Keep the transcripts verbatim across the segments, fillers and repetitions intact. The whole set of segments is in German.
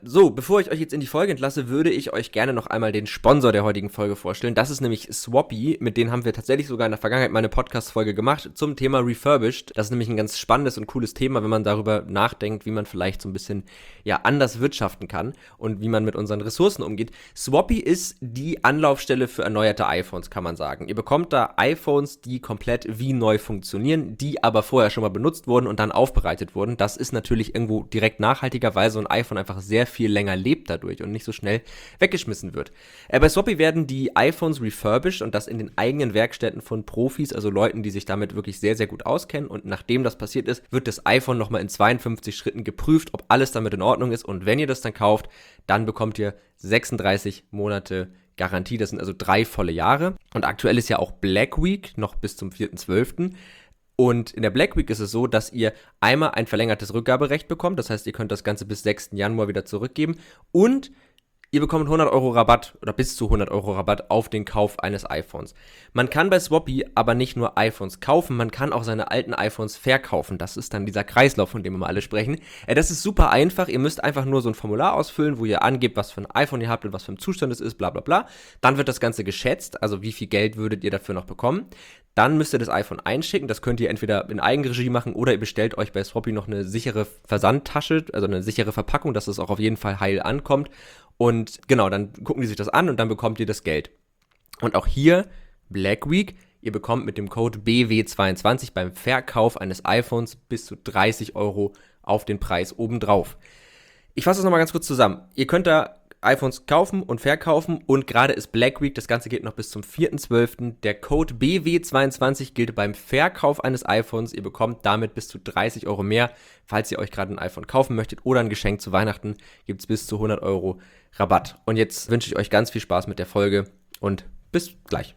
So, bevor ich euch jetzt in die Folge entlasse, würde ich euch gerne noch einmal den Sponsor der heutigen Folge vorstellen. Das ist nämlich Swappy, mit denen haben wir tatsächlich sogar in der Vergangenheit mal eine Podcast-Folge gemacht zum Thema Refurbished. Das ist nämlich ein ganz spannendes und cooles Thema, wenn man darüber nachdenkt, wie man vielleicht so ein bisschen ja anders wirtschaften kann und wie man mit unseren Ressourcen umgeht. Swappy ist die Anlaufstelle für erneuerte iPhones, kann man sagen. Ihr bekommt da iPhones, die komplett wie neu funktionieren, die aber vorher schon mal benutzt wurden und dann aufbereitet wurden. Das ist natürlich irgendwo direkt nachhaltiger, weil so ein iPhone einfach sehr viel länger lebt dadurch und nicht so schnell weggeschmissen wird. Äh, bei Swappy werden die iPhones refurbished und das in den eigenen Werkstätten von Profis, also Leuten, die sich damit wirklich sehr, sehr gut auskennen, und nachdem das passiert ist, wird das iPhone nochmal in zweiundfünfzig Schritten geprüft, ob alles damit in Ordnung ist, und wenn ihr das dann kauft, dann bekommt ihr sechsunddreißig Monate Garantie, das sind also drei volle Jahre, und aktuell ist ja auch Black Week, noch bis zum vierten zwölften Und in der Black Week ist es so, dass ihr einmal ein verlängertes Rückgaberecht bekommt. Das heißt, ihr könnt das Ganze bis sechsten Januar wieder zurückgeben. Und ihr bekommt hundert Euro Rabatt oder bis zu hundert Euro Rabatt auf den Kauf eines iPhones. Man kann bei Swappy aber nicht nur iPhones kaufen, man kann auch seine alten iPhones verkaufen. Das ist dann dieser Kreislauf, von dem wir mal alle sprechen. Äh, das ist super einfach. Ihr müsst einfach nur so ein Formular ausfüllen, wo ihr angebt, was für ein iPhone ihr habt und was für ein Zustand es ist, bla bla bla. Dann wird das Ganze geschätzt, also wie viel Geld würdet ihr dafür noch bekommen. Dann müsst ihr das iPhone einschicken. Das könnt ihr entweder in Eigenregie machen oder ihr bestellt euch bei Swappy noch eine sichere Versandtasche, also eine sichere Verpackung, dass es auch auf jeden Fall heil ankommt. Und genau, dann gucken die sich das an und dann bekommt ihr das Geld. Und auch hier, Black Week, ihr bekommt mit dem Code B W zweiundzwanzig beim Verkauf eines iPhones bis zu dreißig Euro auf den Preis obendrauf. Ich fasse das nochmal ganz kurz zusammen. Ihr könnt da iPhones kaufen und verkaufen, und gerade ist Black Week, das Ganze geht noch bis zum vierten zwölften Der Code B W zweiundzwanzig gilt beim Verkauf eines iPhones. Ihr bekommt damit bis zu dreißig Euro mehr. Falls ihr euch gerade ein iPhone kaufen möchtet oder ein Geschenk zu Weihnachten, gibt es bis zu hundert Euro Rabatt. Und jetzt wünsche ich euch ganz viel Spaß mit der Folge und bis gleich.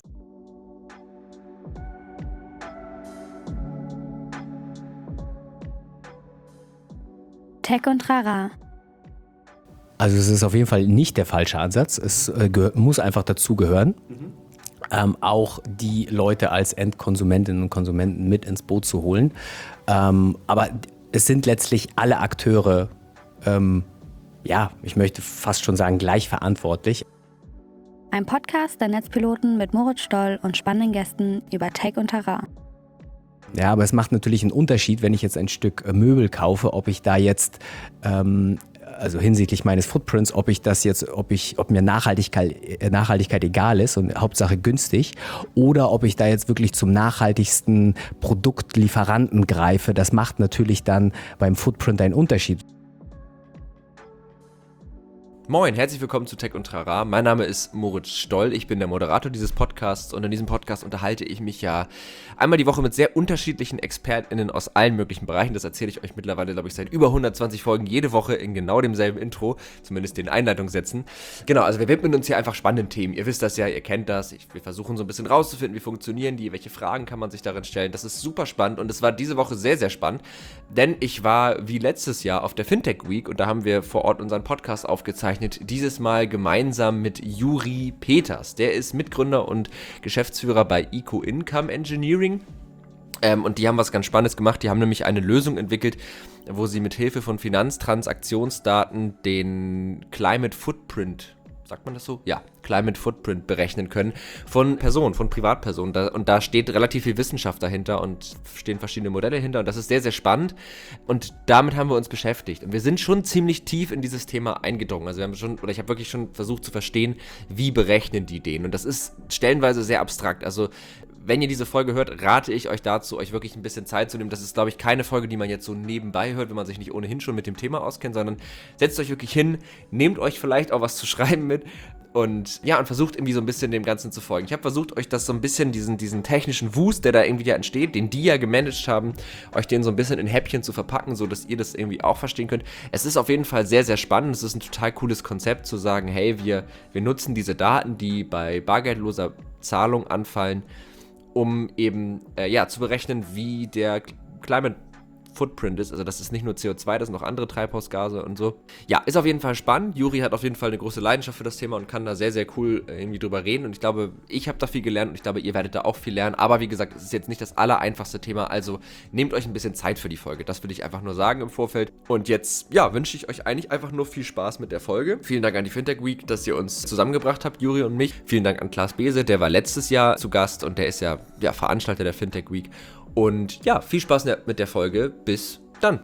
Tech und Trara. Also es ist auf jeden Fall nicht der falsche Ansatz. Es äh, gehör, muss einfach dazugehören, mhm. ähm, auch die Leute als Endkonsumentinnen und Konsumenten mit ins Boot zu holen. Ähm, aber es sind letztlich alle Akteure, ähm, ja, ich möchte fast schon sagen, gleich verantwortlich. Ein Podcast der Netzpiloten mit Moritz Stoll und spannenden Gästen über Tech und Trara. Ja, aber es macht natürlich einen Unterschied, wenn ich jetzt ein Stück Möbel kaufe, ob ich da jetzt ähm, also hinsichtlich meines Footprints, ob ich das jetzt, ob ich, ob mir Nachhaltigkeit, Nachhaltigkeit egal ist und Hauptsache günstig, oder ob ich da jetzt wirklich zum nachhaltigsten Produktlieferanten greife. Das macht natürlich dann beim Footprint einen Unterschied. Moin, herzlich willkommen zu Tech und Trara. Mein Name ist Moritz Stoll, ich bin der Moderator dieses Podcasts, und in diesem Podcast unterhalte ich mich ja einmal die Woche mit sehr unterschiedlichen ExpertInnen aus allen möglichen Bereichen. Das erzähle ich euch mittlerweile, glaube ich, seit über hundertzwanzig Folgen jede Woche in genau demselben Intro, zumindest den Einleitungssätzen. Genau, also wir widmen uns hier einfach spannenden Themen. Ihr wisst das ja, ihr kennt das. Ich, wir versuchen so ein bisschen rauszufinden, wie funktionieren die, welche Fragen kann man sich darin stellen. Das ist super spannend, und es war diese Woche sehr, sehr spannend, denn ich war wie letztes Jahr auf der Fintech Week, und da haben wir vor Ort unseren Podcast aufgezeichnet. Dieses Mal gemeinsam mit Juri Peters. Der ist Mitgründer und Geschäftsführer bei Eco Income Engineering. Ähm, und die haben was ganz Spannendes gemacht. Die haben nämlich eine Lösung entwickelt, wo sie mit Hilfe von Finanztransaktionsdaten den Climate Footprint, sagt man das so? Ja, Climate Footprint berechnen können von Personen, von Privatpersonen. Da, und da steht relativ viel Wissenschaft dahinter und stehen verschiedene Modelle hinter, und das ist sehr, sehr spannend, und damit haben wir uns beschäftigt. Und wir sind schon ziemlich tief in dieses Thema eingedrungen. Also wir haben schon, oder ich habe wirklich schon versucht zu verstehen, wie berechnen die den. Und das ist stellenweise sehr abstrakt. Also wenn ihr diese Folge hört, rate ich euch dazu, euch wirklich ein bisschen Zeit zu nehmen. Das ist, glaube ich, keine Folge, die man jetzt so nebenbei hört, wenn man sich nicht ohnehin schon mit dem Thema auskennt, sondern setzt euch wirklich hin, nehmt euch vielleicht auch was zu schreiben mit und ja, und versucht irgendwie so ein bisschen dem Ganzen zu folgen. Ich habe versucht, euch das so ein bisschen, diesen, diesen technischen Wust, der da irgendwie ja entsteht, den die ja gemanagt haben, euch den so ein bisschen in Häppchen zu verpacken, so dass ihr das irgendwie auch verstehen könnt. Es ist auf jeden Fall sehr, sehr spannend. Es ist ein total cooles Konzept zu sagen, hey, wir, wir nutzen diese Daten, die bei bargeldloser Zahlung anfallen, um eben äh, ja, zu berechnen, wie der Climate Footprint ist. Also das ist nicht nur C O zwei, das sind noch andere Treibhausgase und so. Ja, ist auf jeden Fall spannend. Juri hat auf jeden Fall eine große Leidenschaft für das Thema und kann da sehr, sehr cool irgendwie drüber reden. Und ich glaube, ich habe da viel gelernt und ich glaube, ihr werdet da auch viel lernen. Aber wie gesagt, es ist jetzt nicht das allereinfachste Thema. Also nehmt euch ein bisschen Zeit für die Folge. Das will ich einfach nur sagen im Vorfeld. Und jetzt, ja, wünsche ich euch eigentlich einfach nur viel Spaß mit der Folge. Vielen Dank an die Fintech Week, dass ihr uns zusammengebracht habt, Juri und mich. Vielen Dank an Klaas Bese, der war letztes Jahr zu Gast und der ist ja, ja Veranstalter der Fintech Week. Und ja, viel Spaß mit der Folge. Bis dann.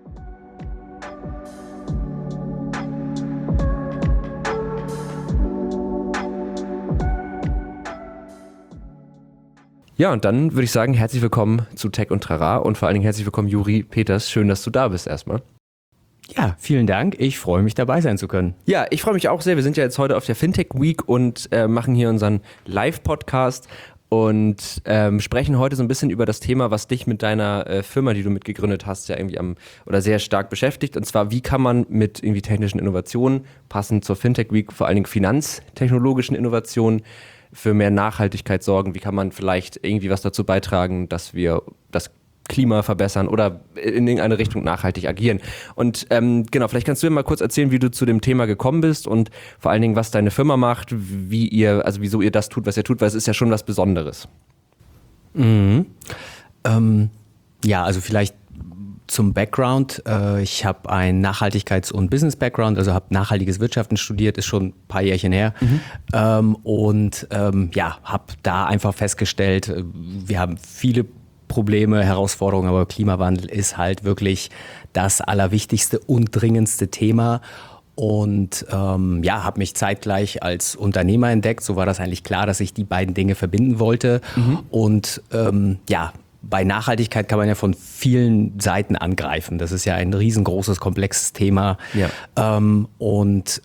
Ja, und dann würde ich sagen, herzlich willkommen zu Tech und Trara und vor allen Dingen herzlich willkommen, Juri Peters. Schön, dass du da bist erstmal. Ja, vielen Dank. Ich freue mich, dabei sein zu können. Ja, ich freue mich auch sehr. Wir sind ja jetzt heute auf der Fintech Week und äh, machen hier unseren Live-Podcast und ähm, sprechen heute so ein bisschen über das Thema, was dich mit deiner äh, Firma, die du mitgegründet hast, ja irgendwie am oder sehr stark beschäftigt. Und zwar, wie kann man mit irgendwie technischen Innovationen, passend zur Fintech Week, vor allen Dingen finanztechnologischen Innovationen, für mehr Nachhaltigkeit sorgen? Wie kann man vielleicht irgendwie was dazu beitragen, dass wir das Klima verbessern oder in irgendeine Richtung nachhaltig agieren? Und ähm, genau, vielleicht kannst du mir mal kurz erzählen, wie du zu dem Thema gekommen bist und vor allen Dingen, was deine Firma macht, wie ihr, also wieso ihr das tut, was ihr tut, weil es ist ja schon was Besonderes. Mhm. Ähm, ja, also vielleicht zum Background. Äh, ich habe einen Nachhaltigkeits- und Business-Background, also habe nachhaltiges Wirtschaften studiert, ist schon ein paar Jährchen her. Mhm. Ähm, und ähm, ja, habe da einfach festgestellt, wir haben viele Probleme, Herausforderungen, aber Klimawandel ist halt wirklich das allerwichtigste und dringendste Thema. Und ähm, ja, habe mich zeitgleich als Unternehmer entdeckt. So war das eigentlich klar, dass ich die beiden Dinge verbinden wollte. Mhm. Und ähm, ja, bei Nachhaltigkeit kann man ja von vielen Seiten angreifen. Das ist ja ein riesengroßes, komplexes Thema. Ja. Ähm, und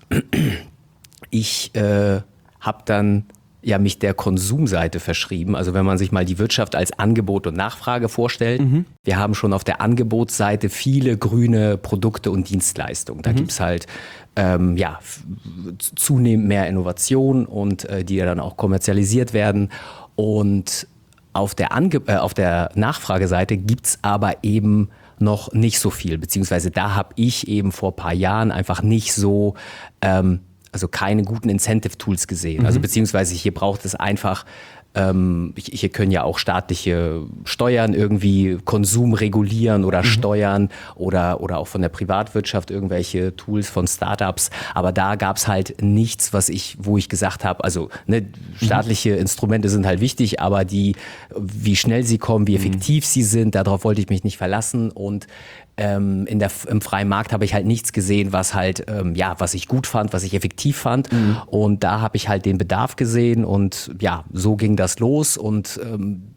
ich äh, habe dann ja mich der Konsumseite verschrieben. Also wenn man sich mal die Wirtschaft als Angebot und Nachfrage vorstellt. Mhm. Wir haben schon auf der Angebotsseite viele grüne Produkte und Dienstleistungen. Da mhm. gibt's halt ähm, ja, zunehmend mehr Innovation und äh, die ja dann auch kommerzialisiert werden. Und auf der, Ange- äh, auf der Nachfrageseite gibt's aber eben noch nicht so viel. Beziehungsweise da habe ich eben vor ein paar Jahren einfach nicht so ähm, also keine guten Incentive-Tools gesehen. Mhm. Also beziehungsweise hier braucht es einfach, ähm, hier können ja auch staatliche Steuern irgendwie Konsum regulieren oder mhm. steuern oder, oder auch von der Privatwirtschaft irgendwelche Tools von Startups. Aber da gab es halt nichts, was ich, wo ich gesagt habe, also ne, staatliche mhm. Instrumente sind halt wichtig, aber die, wie schnell sie kommen, wie effektiv mhm. sie sind, darauf wollte ich mich nicht verlassen. Und Ähm, in der, im freien Markt habe ich halt nichts gesehen, was halt, ähm, ja, was ich gut fand, was ich effektiv fand. Mhm. Und da habe ich halt den Bedarf gesehen und ja, so ging das los und ähm,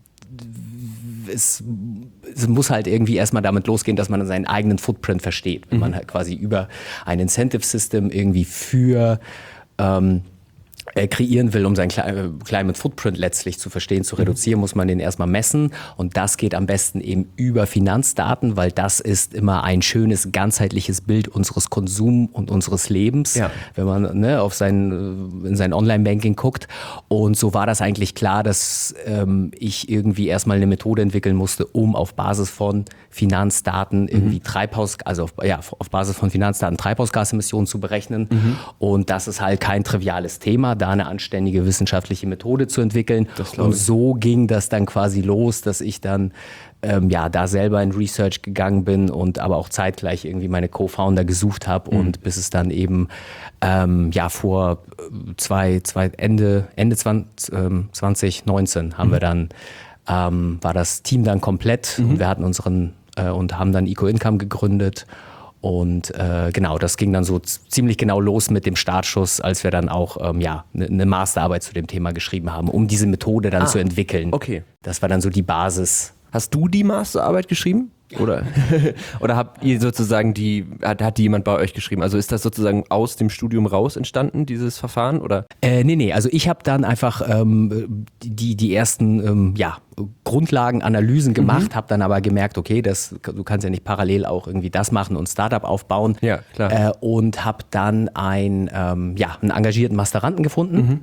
es, es muss halt irgendwie erstmal damit losgehen, dass man seinen eigenen Footprint versteht. Wenn mhm. man halt quasi über ein Incentive-System irgendwie für ähm, kreieren will, um seinen Climate Footprint letztlich zu verstehen, zu reduzieren, muss man den erstmal messen. Und das geht am besten eben über Finanzdaten, weil das ist immer ein schönes, ganzheitliches Bild unseres Konsum- und unseres Lebens, ja. wenn man ne, auf sein, in sein Online-Banking guckt. Und so war das eigentlich klar, dass ähm, ich irgendwie erstmal eine Methode entwickeln musste, um auf Basis von Finanzdaten irgendwie mhm. Treibhaus, also auf, ja, auf Basis von Finanzdaten Treibhausgasemissionen zu berechnen. Mhm. Und das ist halt kein triviales Thema, da eine anständige wissenschaftliche Methode zu entwickeln. Und so ging das dann quasi los, dass ich dann ähm, ja da selber in Research gegangen bin und aber auch zeitgleich irgendwie meine Co-Founder gesucht habe mhm. und bis es dann eben ähm, ja vor zwei, zwei Ende, Ende zwanzig, ähm, zwanzig neunzehn haben mhm. wir dann ähm, war das Team dann komplett mhm. und wir hatten unseren äh, und haben dann Eco-Income gegründet. Und äh, genau, das ging dann so z- ziemlich genau los mit dem Startschuss, als wir dann auch ähm, ja, eine ne Masterarbeit zu dem Thema geschrieben haben, um diese Methode dann ah, zu entwickeln. Okay. Das war dann so die Basis. Hast du die Masterarbeit geschrieben? Oder, oder habt ihr sozusagen die, hat, hat die jemand bei euch geschrieben? Also ist das sozusagen aus dem Studium raus entstanden, dieses Verfahren? Oder? Äh, nee, nee, also ich habe dann einfach ähm, die, die ersten ähm, ja, Grundlagenanalysen gemacht, mhm. habe dann aber gemerkt, okay, das, du kannst ja nicht parallel auch irgendwie das machen und Startup aufbauen. Ja, klar. Äh, und habe dann ein, ähm, ja, einen engagierten Masteranden gefunden. Mhm.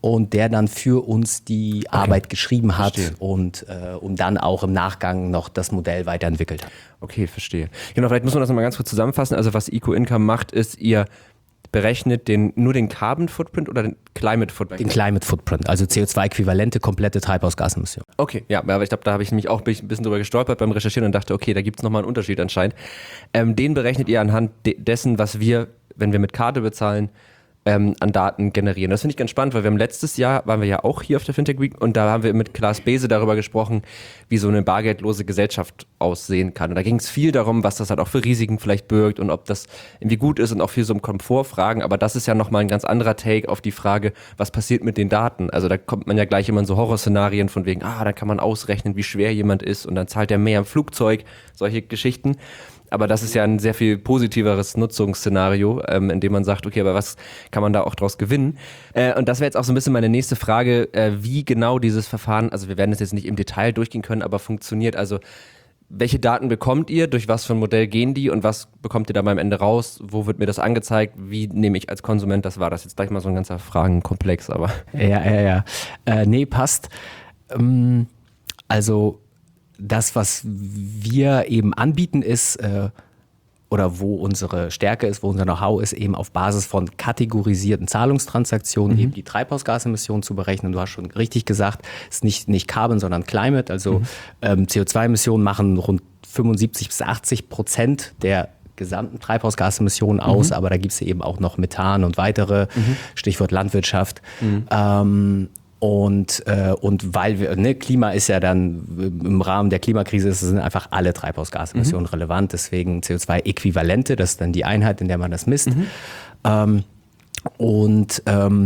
und der dann für uns die okay. Arbeit geschrieben hat Verstehe. und, äh, und dann auch im Nachgang noch das Modell weiterentwickelt hat. Okay, verstehe. Genau, vielleicht muss man das nochmal ganz kurz zusammenfassen. Also was Eco-Income macht, ist, ihr berechnet den, nur den Carbon Footprint oder den Climate Footprint? Den Climate Footprint, also C O zwei Äquivalente, komplette Treibhausgasemissionen. Okay, ja, aber ich glaube, da habe ich mich auch ein bisschen drüber gestolpert beim Recherchieren und dachte, okay, da gibt es nochmal einen Unterschied anscheinend. Ähm, den berechnet ihr anhand de- dessen, was wir, wenn wir mit Karte bezahlen, ähm, an Daten generieren. Das finde ich ganz spannend, weil wir haben letztes Jahr, waren wir ja auch hier auf der Fintech Week und da haben wir mit Klaas Bese darüber gesprochen, wie so eine bargeldlose Gesellschaft aussehen kann. Und da ging es viel darum, was das halt auch für Risiken vielleicht birgt und ob das irgendwie gut ist und auch viel so um Komfortfragen. Aber das ist ja nochmal ein ganz anderer Take auf die Frage, was passiert mit den Daten? Also da kommt man ja gleich immer in so Horrorszenarien von wegen, ah, da kann man ausrechnen, wie schwer jemand ist und dann zahlt er mehr im Flugzeug, solche Geschichten. Aber das ist ja ein sehr viel positiveres Nutzungsszenario, ähm, in dem man sagt, okay, aber was kann man da auch draus gewinnen? Äh, und das wäre jetzt auch so ein bisschen meine nächste Frage, äh, wie genau dieses Verfahren, also wir werden es jetzt nicht im Detail durchgehen können, aber funktioniert. Also welche Daten bekommt ihr, durch was für ein Modell gehen die und was bekommt ihr dabei am Ende raus? Wo wird mir das angezeigt? Wie nehme ich als Konsument das wahr? Das ist jetzt gleich mal so ein ganzer Fragenkomplex, aber... Ja, ja, ja. Äh, nee, passt. Ähm, also... Das, was wir eben anbieten, ist, äh, oder wo unsere Stärke ist, wo unser Know-how ist, eben auf Basis von kategorisierten Zahlungstransaktionen mhm. eben die Treibhausgasemissionen zu berechnen. Du hast schon richtig gesagt, es ist nicht, nicht Carbon, sondern Climate. Also mhm. ähm, C O zwei Emissionen machen rund fünfundsiebzig bis achtzig Prozent der gesamten Treibhausgasemissionen aus, mhm. aber da gibt es eben auch noch Methan und weitere, mhm. Stichwort Landwirtschaft. Mhm. Ähm, Und, äh, und weil wir, ne, Klima ist ja dann im Rahmen der Klimakrise, sind einfach alle Treibhausgasemissionen mhm. relevant, deswegen C O zwei Äquivalente, das ist dann die Einheit, in der man das misst. Mhm. Ähm, und ähm,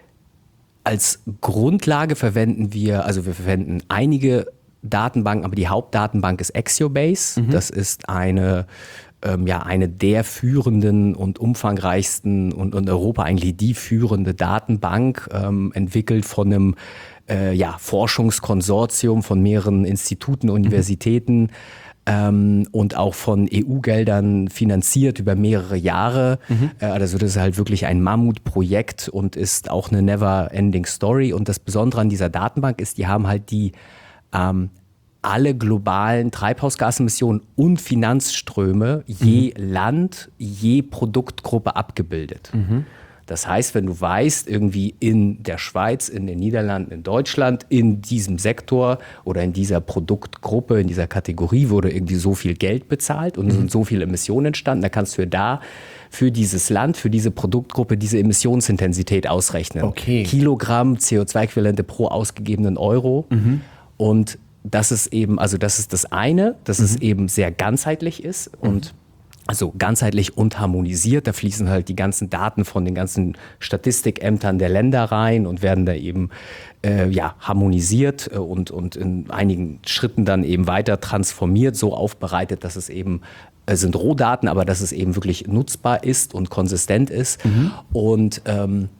als Grundlage verwenden wir, also wir verwenden einige Datenbanken, aber die Hauptdatenbank ist Axiobase. Mhm. Das ist eine Ähm, ja, eine der führenden und umfangreichsten und in Europa eigentlich die führende Datenbank, ähm, entwickelt von einem äh, ja, Forschungskonsortium von mehreren Instituten, Universitäten mhm. ähm, und auch von E U-Geldern finanziert über mehrere Jahre. Mhm. Äh, also das ist halt wirklich ein Mammutprojekt und ist auch eine never-ending Story. Und das Besondere an dieser Datenbank ist, die haben halt die ähm, alle globalen Treibhausgasemissionen und Finanzströme je mhm. Land, je Produktgruppe abgebildet. Mhm. Das heißt, wenn du weißt, irgendwie in der Schweiz, in den Niederlanden, in Deutschland, in diesem Sektor oder in dieser Produktgruppe, in dieser Kategorie wurde irgendwie so viel Geld bezahlt und mhm. sind so viele Emissionen entstanden, dann kannst du da für dieses Land, für diese Produktgruppe diese Emissionsintensität ausrechnen. Okay. Kilogramm C O zwei Äquivalente pro ausgegebenen Euro. Mhm. Und das ist eben, also das ist das eine, dass mhm. es eben sehr ganzheitlich ist und also ganzheitlich und harmonisiert. Da fließen halt die ganzen Daten von den ganzen Statistikämtern der Länder rein und werden da eben äh, ja, harmonisiert und, und in einigen Schritten dann eben weiter transformiert, so aufbereitet, dass es eben äh, sind Rohdaten, aber dass es eben wirklich nutzbar ist und konsistent ist. Mhm. Und ähm,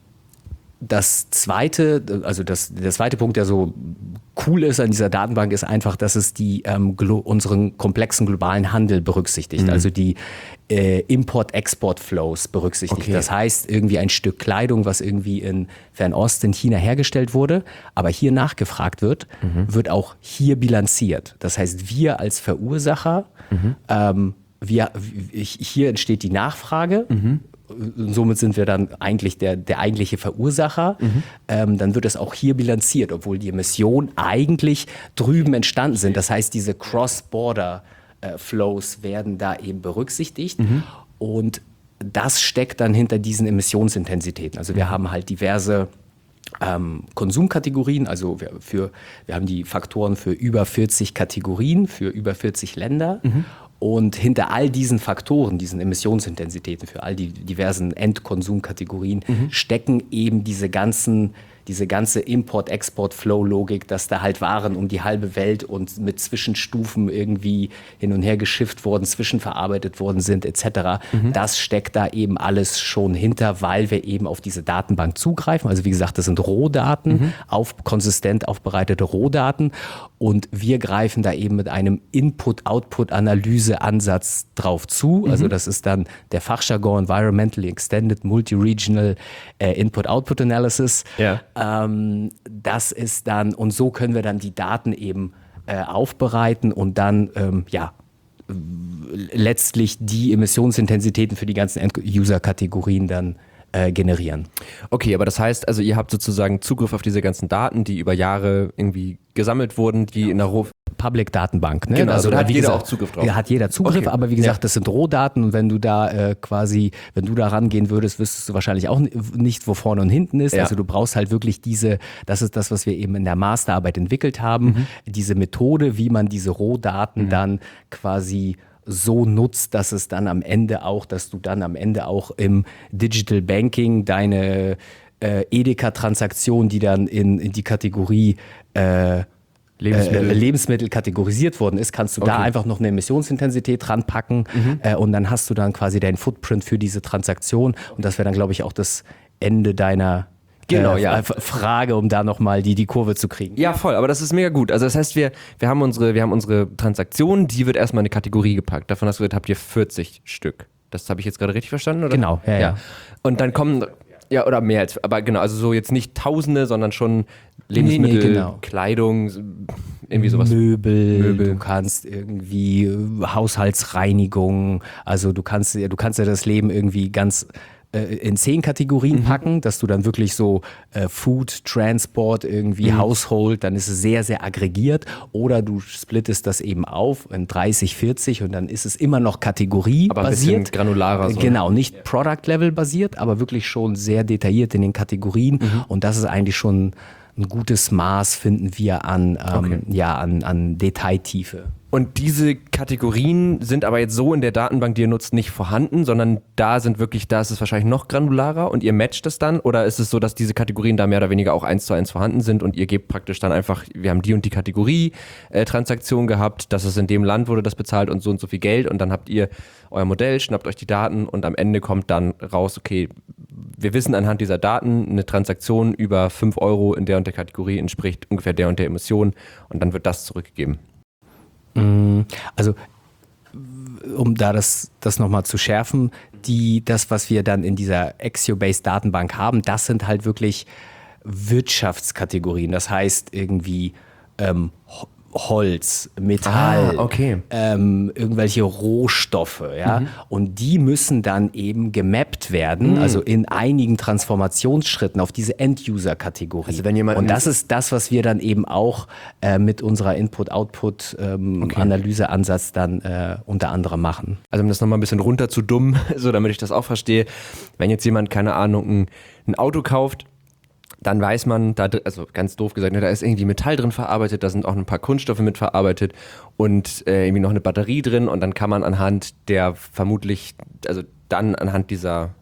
das zweite, also das, der zweite Punkt, der so cool ist an dieser Datenbank, ist einfach, dass es die ähm, glo- unseren komplexen globalen Handel berücksichtigt, mhm. also die äh, Import-Export-Flows berücksichtigt. Okay. Das heißt, irgendwie ein Stück Kleidung, was irgendwie in Fernost, in China hergestellt wurde, aber hier nachgefragt wird, mhm. wird auch hier bilanziert. Das heißt, wir als Verursacher, mhm. ähm, wir, hier entsteht die Nachfrage, mhm. Und somit sind wir dann eigentlich der, der eigentliche Verursacher. Mhm. Ähm, dann wird es auch hier bilanziert, obwohl die Emissionen eigentlich drüben entstanden sind. Das heißt, diese Cross-Border-Flows werden da eben berücksichtigt. Mhm. Und das steckt dann hinter diesen Emissionsintensitäten. Also wir mhm. haben halt diverse ähm, Konsumkategorien. Also wir, für, wir haben die Faktoren für über vierzig Kategorien, für über vierzig Länder. Mhm. Und hinter all diesen Faktoren, diesen Emissionsintensitäten für all die diversen Endkonsumkategorien mhm. stecken eben diese ganzen, diese ganze Import-Export-Flow-Logik, dass da halt Waren um die halbe Welt und mit Zwischenstufen irgendwie hin und her geschifft worden, zwischenverarbeitet worden sind et cetera. Mhm. Das steckt da eben alles schon hinter, weil wir eben auf diese Datenbank zugreifen. Also wie gesagt, das sind Rohdaten, mhm. auf, konsistent aufbereitete Rohdaten. Und wir greifen da eben mit einem Input-Output-Analyse-Ansatz drauf zu. Mhm. Also das ist dann der Fachjargon Environmentally Extended Multi-Regional äh, Input-Output-Analysis. Ja. Ähm, das ist dann, und so können wir dann die Daten eben äh, aufbereiten und dann, ähm, ja, letztlich die Emissionsintensitäten für die ganzen End-User-Kategorien dann äh, generieren. Okay, aber das heißt, also ihr habt sozusagen Zugriff auf diese ganzen Daten, die über Jahre irgendwie gesammelt wurden, die ja. in der Ro- Public-Datenbank. Ne? Genau, also da hat jeder gesagt, auch Zugriff drauf. Da hat jeder Zugriff, okay. aber wie gesagt, ja. das sind Rohdaten und wenn du da äh, quasi, wenn du da rangehen würdest, wüsstest du wahrscheinlich auch nicht, wo vorne und hinten ist. Ja. Also du brauchst halt wirklich diese, das ist das, was wir eben in der Masterarbeit entwickelt haben, mhm. diese Methode, wie man diese Rohdaten mhm. dann quasi so nutzt, dass es dann am Ende auch, dass du dann am Ende auch im Digital Banking deine äh, Edeka-Transaktion, die dann in, in die Kategorie äh, Lebensmittel. Äh, Lebensmittel kategorisiert worden ist, kannst du okay. da einfach noch eine Emissionsintensität ranpacken mhm. äh, und dann hast du dann quasi deinen Footprint für diese Transaktion und das wäre dann, glaube ich, auch das Ende deiner Genau, äh, ja. Frage, um da nochmal die, die Kurve zu kriegen. Ja, voll, aber das ist mega gut. Also das heißt, wir, wir, haben unsere, wir haben unsere Transaktion, die wird erstmal in eine Kategorie gepackt. Davon hast du gesagt, habt ihr vierzig Stück. Das habe ich jetzt gerade richtig verstanden, oder? Genau, ja, ja. ja. Und dann kommen, ja, oder mehr als, aber genau, also so jetzt nicht Tausende, sondern schon Lebensmittel, nee, nee, genau. Kleidung, irgendwie sowas. Möbel, Möbel, du kannst irgendwie Haushaltsreinigung, also du kannst, du kannst ja das Leben irgendwie ganz in zehn Kategorien mhm. packen, dass du dann wirklich so äh, Food, Transport, irgendwie mhm. Household, dann ist es sehr, sehr aggregiert oder du splittest das eben auf in dreißig, vierzig und dann ist es immer noch kategoriebasiert. Aber ein bisschen granularer. So. Genau, nicht Product-Level basiert, aber wirklich schon sehr detailliert in den Kategorien mhm. und das ist eigentlich schon ein gutes Maß, finden wir, an, ähm, okay. ja, an, an Detailtiefe. Und diese Kategorien sind aber jetzt so in der Datenbank, die ihr nutzt, nicht vorhanden, sondern da sind wirklich, da ist es wahrscheinlich noch granularer und ihr matcht es dann? Oder ist es so, dass diese Kategorien da mehr oder weniger auch eins zu eins vorhanden sind und ihr gebt praktisch dann einfach, wir haben die und die Kategorie äh, Transaktion gehabt, dass es in dem Land wurde das bezahlt und so und so viel Geld und dann habt ihr euer Modell, schnappt euch die Daten und am Ende kommt dann raus, okay, wir wissen anhand dieser Daten, eine Transaktion über fünf Euro in der und der Kategorie entspricht ungefähr der und der Emission und dann wird das zurückgegeben. Also, um da das, das nochmal zu schärfen, die, das, was wir dann in dieser Axio-Based-Datenbank haben, das sind halt wirklich Wirtschaftskategorien. Das heißt irgendwie ähm, Holz, Metall, ah, okay. ähm, irgendwelche Rohstoffe, ja, mhm. und die müssen dann eben gemappt werden, mhm. also in einigen Transformationsschritten auf diese End-User-Kategorie. Also wenn jemand und das ist das, was wir dann eben auch äh, mit unserer Input-Output-Analyse-Ansatz ähm, okay. dann äh, unter anderem machen. Also um das nochmal ein bisschen runter zu dumm, so damit ich das auch verstehe, wenn jetzt jemand, keine Ahnung, ein, ein Auto kauft, dann weiß man, da, also ganz doof gesagt, da ist irgendwie Metall drin verarbeitet, da sind auch ein paar Kunststoffe mit verarbeitet und äh, irgendwie noch eine Batterie drin und dann kann man anhand der vermutlich, also dann anhand dieser,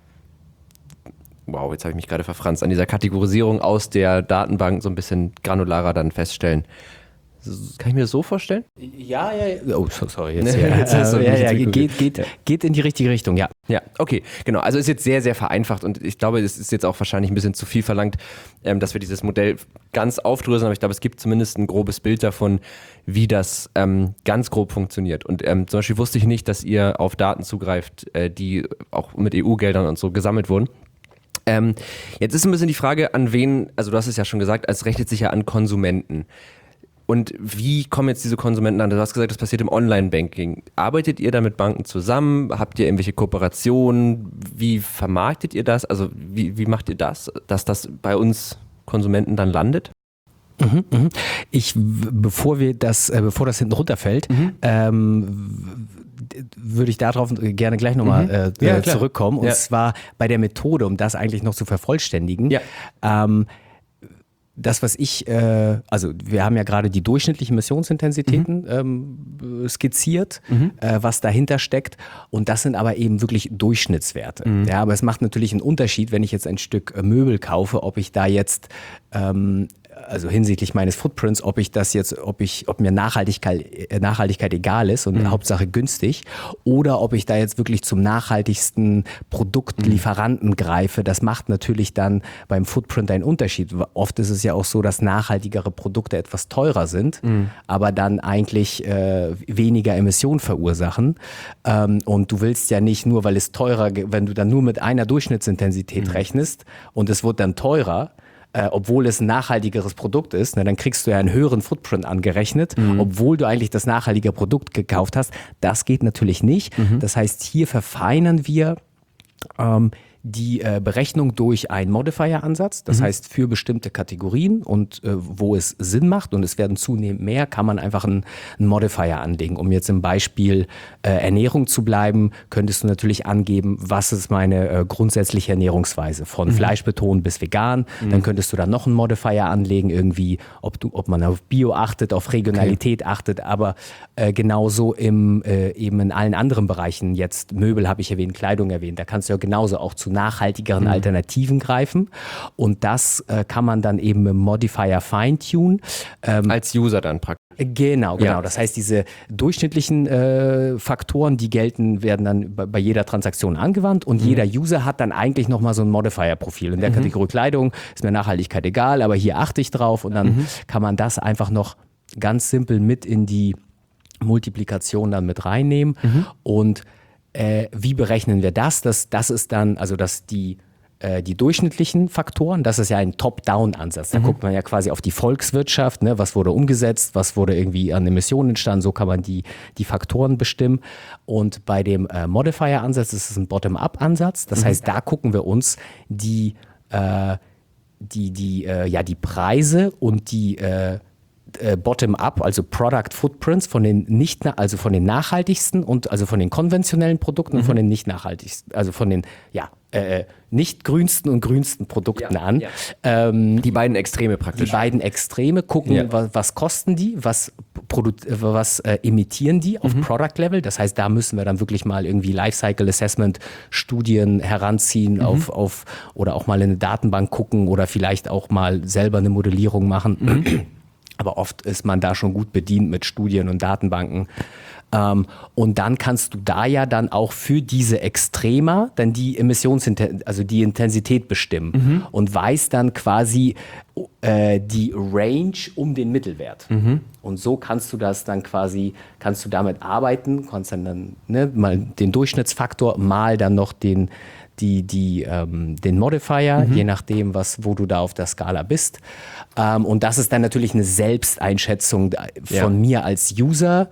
wow, jetzt habe ich mich gerade verfranst, an dieser Kategorisierung aus der Datenbank so ein bisschen granularer dann feststellen. Kann ich mir das so vorstellen? Ja, ja, ja. Oh, sorry. Jetzt, ja, jetzt hast du äh, ja, ja, geht, geht, ja. geht in die richtige Richtung, ja. Ja, okay, genau. Also ist jetzt sehr, sehr vereinfacht und ich glaube, es ist jetzt auch wahrscheinlich ein bisschen zu viel verlangt, ähm, dass wir dieses Modell ganz aufdröseln, aber ich glaube, es gibt zumindest ein grobes Bild davon, wie das ähm, ganz grob funktioniert. Und ähm, zum Beispiel wusste ich nicht, dass ihr auf Daten zugreift, äh, die auch mit E U-Geldern und so gesammelt wurden. Ähm, jetzt ist ein bisschen die Frage, an wen, also du hast es ja schon gesagt, es richtet sich ja an Konsumenten. Und wie kommen jetzt diese Konsumenten an? Du hast gesagt, das passiert im Online-Banking. Arbeitet ihr da mit Banken zusammen? Habt ihr irgendwelche Kooperationen? Wie vermarktet ihr das? Also wie, wie macht ihr das, dass das bei uns Konsumenten dann landet? Mhm, mh. Ich, bevor wir das, äh, bevor das hinten runterfällt, mhm. ähm, würde ich darauf gerne gleich nochmal mhm. äh, ja, zurückkommen. Und ja. zwar bei der Methode, um das eigentlich noch zu vervollständigen. Ja. Ähm, Das, was ich, äh, also wir haben ja gerade die durchschnittlichen Emissionsintensitäten mhm. ähm, skizziert, mhm. äh, was dahinter steckt. Und das sind aber eben wirklich Durchschnittswerte. Mhm. Ja, aber es macht natürlich einen Unterschied, wenn ich jetzt ein Stück äh, Möbel kaufe, ob ich da jetzt ähm, also hinsichtlich meines Footprints, ob ich das jetzt, ob ich, ob mir Nachhaltigkeit, Nachhaltigkeit egal ist und mhm. Hauptsache günstig, oder ob ich da jetzt wirklich zum nachhaltigsten Produktlieferanten mhm. greife. Das macht natürlich dann beim Footprint einen Unterschied. Oft ist es ja auch so, dass nachhaltigere Produkte etwas teurer sind, mhm. aber dann eigentlich äh, weniger Emissionen verursachen. Ähm, und du willst ja nicht nur, weil es teurer, wenn du dann nur mit einer Durchschnittsintensität mhm. rechnest und es wird dann teurer, äh, obwohl es ein nachhaltigeres Produkt ist, ne, dann kriegst du ja einen höheren Footprint angerechnet, mhm. obwohl du eigentlich das nachhaltige Produkt gekauft hast. Das geht natürlich nicht. Mhm. Das heißt, hier verfeinern wir ähm, die äh, Berechnung durch einen Modifier-Ansatz, das mhm. heißt für bestimmte Kategorien und äh, wo es Sinn macht und es werden zunehmend mehr, kann man einfach einen, einen Modifier anlegen. Um jetzt im Beispiel äh, Ernährung zu bleiben, könntest du natürlich angeben, was ist meine äh, grundsätzliche Ernährungsweise, von mhm. fleischbetont bis vegan. Mhm. Dann könntest du da noch einen Modifier anlegen, irgendwie, ob, du, ob man auf Bio achtet, auf Regionalität okay. achtet, aber äh, genauso im, äh, eben in allen anderen Bereichen, jetzt Möbel habe ich erwähnt, Kleidung erwähnt, da kannst du ja genauso auch zu nachhaltigeren mhm. Alternativen greifen und das äh, kann man dann eben mit Modifier fine-tune. Ähm, Als User dann praktisch. Genau, genau. Ja. Das heißt, diese durchschnittlichen äh, Faktoren, die gelten, werden dann bei, bei jeder Transaktion angewandt und mhm. jeder User hat dann eigentlich nochmal so ein Modifier-Profil. In der mhm. Kategorie Kleidung ist mir Nachhaltigkeit egal, aber hier achte ich drauf und dann mhm. kann man das einfach noch ganz simpel mit in die Multiplikation dann mit reinnehmen mhm. und Äh, wie berechnen wir das? das? Das ist dann, also dass die, äh, die durchschnittlichen Faktoren, das ist ja ein Top-Down-Ansatz. Da mhm. guckt man ja quasi auf die Volkswirtschaft, ne? Was wurde umgesetzt, was wurde irgendwie an Emissionen entstanden, so kann man die, die Faktoren bestimmen. Und bei dem äh, Modifier-Ansatz ist es ein Bottom-up-Ansatz. Das mhm. heißt, da gucken wir uns die, äh, die, die, äh, ja, die Preise und die äh, Bottom-up, also Product Footprints von den nicht, also von den nachhaltigsten und also von den konventionellen Produkten mhm. und von den nicht nachhaltigsten, also von den ja äh, nicht grünsten und grünsten Produkten ja, an. Ja. Ähm, die beiden Extreme praktisch. Die beiden Extreme gucken, ja. was, was kosten die, was, produ- was äh, emittieren die auf mhm. Product Level. Das heißt, da müssen wir dann wirklich mal irgendwie Lifecycle Assessment Studien heranziehen mhm. auf, auf oder auch mal in eine Datenbank gucken oder vielleicht auch mal selber eine Modellierung machen. Mhm. Aber oft ist man da schon gut bedient mit Studien und Datenbanken. Ähm, und dann kannst du da ja dann auch für diese Extrema dann die Emissionsintensität, also die Intensität bestimmen mhm. und weißt dann quasi äh, die Range um den Mittelwert. Mhm. Und so kannst du das dann quasi, kannst du damit arbeiten, kannst dann, dann ne, mal den Durchschnittsfaktor mal dann noch den Die, die, ähm, den Modifier, mhm. je nachdem, was, wo du da auf der Skala bist. Ähm, und das ist dann natürlich eine Selbsteinschätzung von ja. mir als User.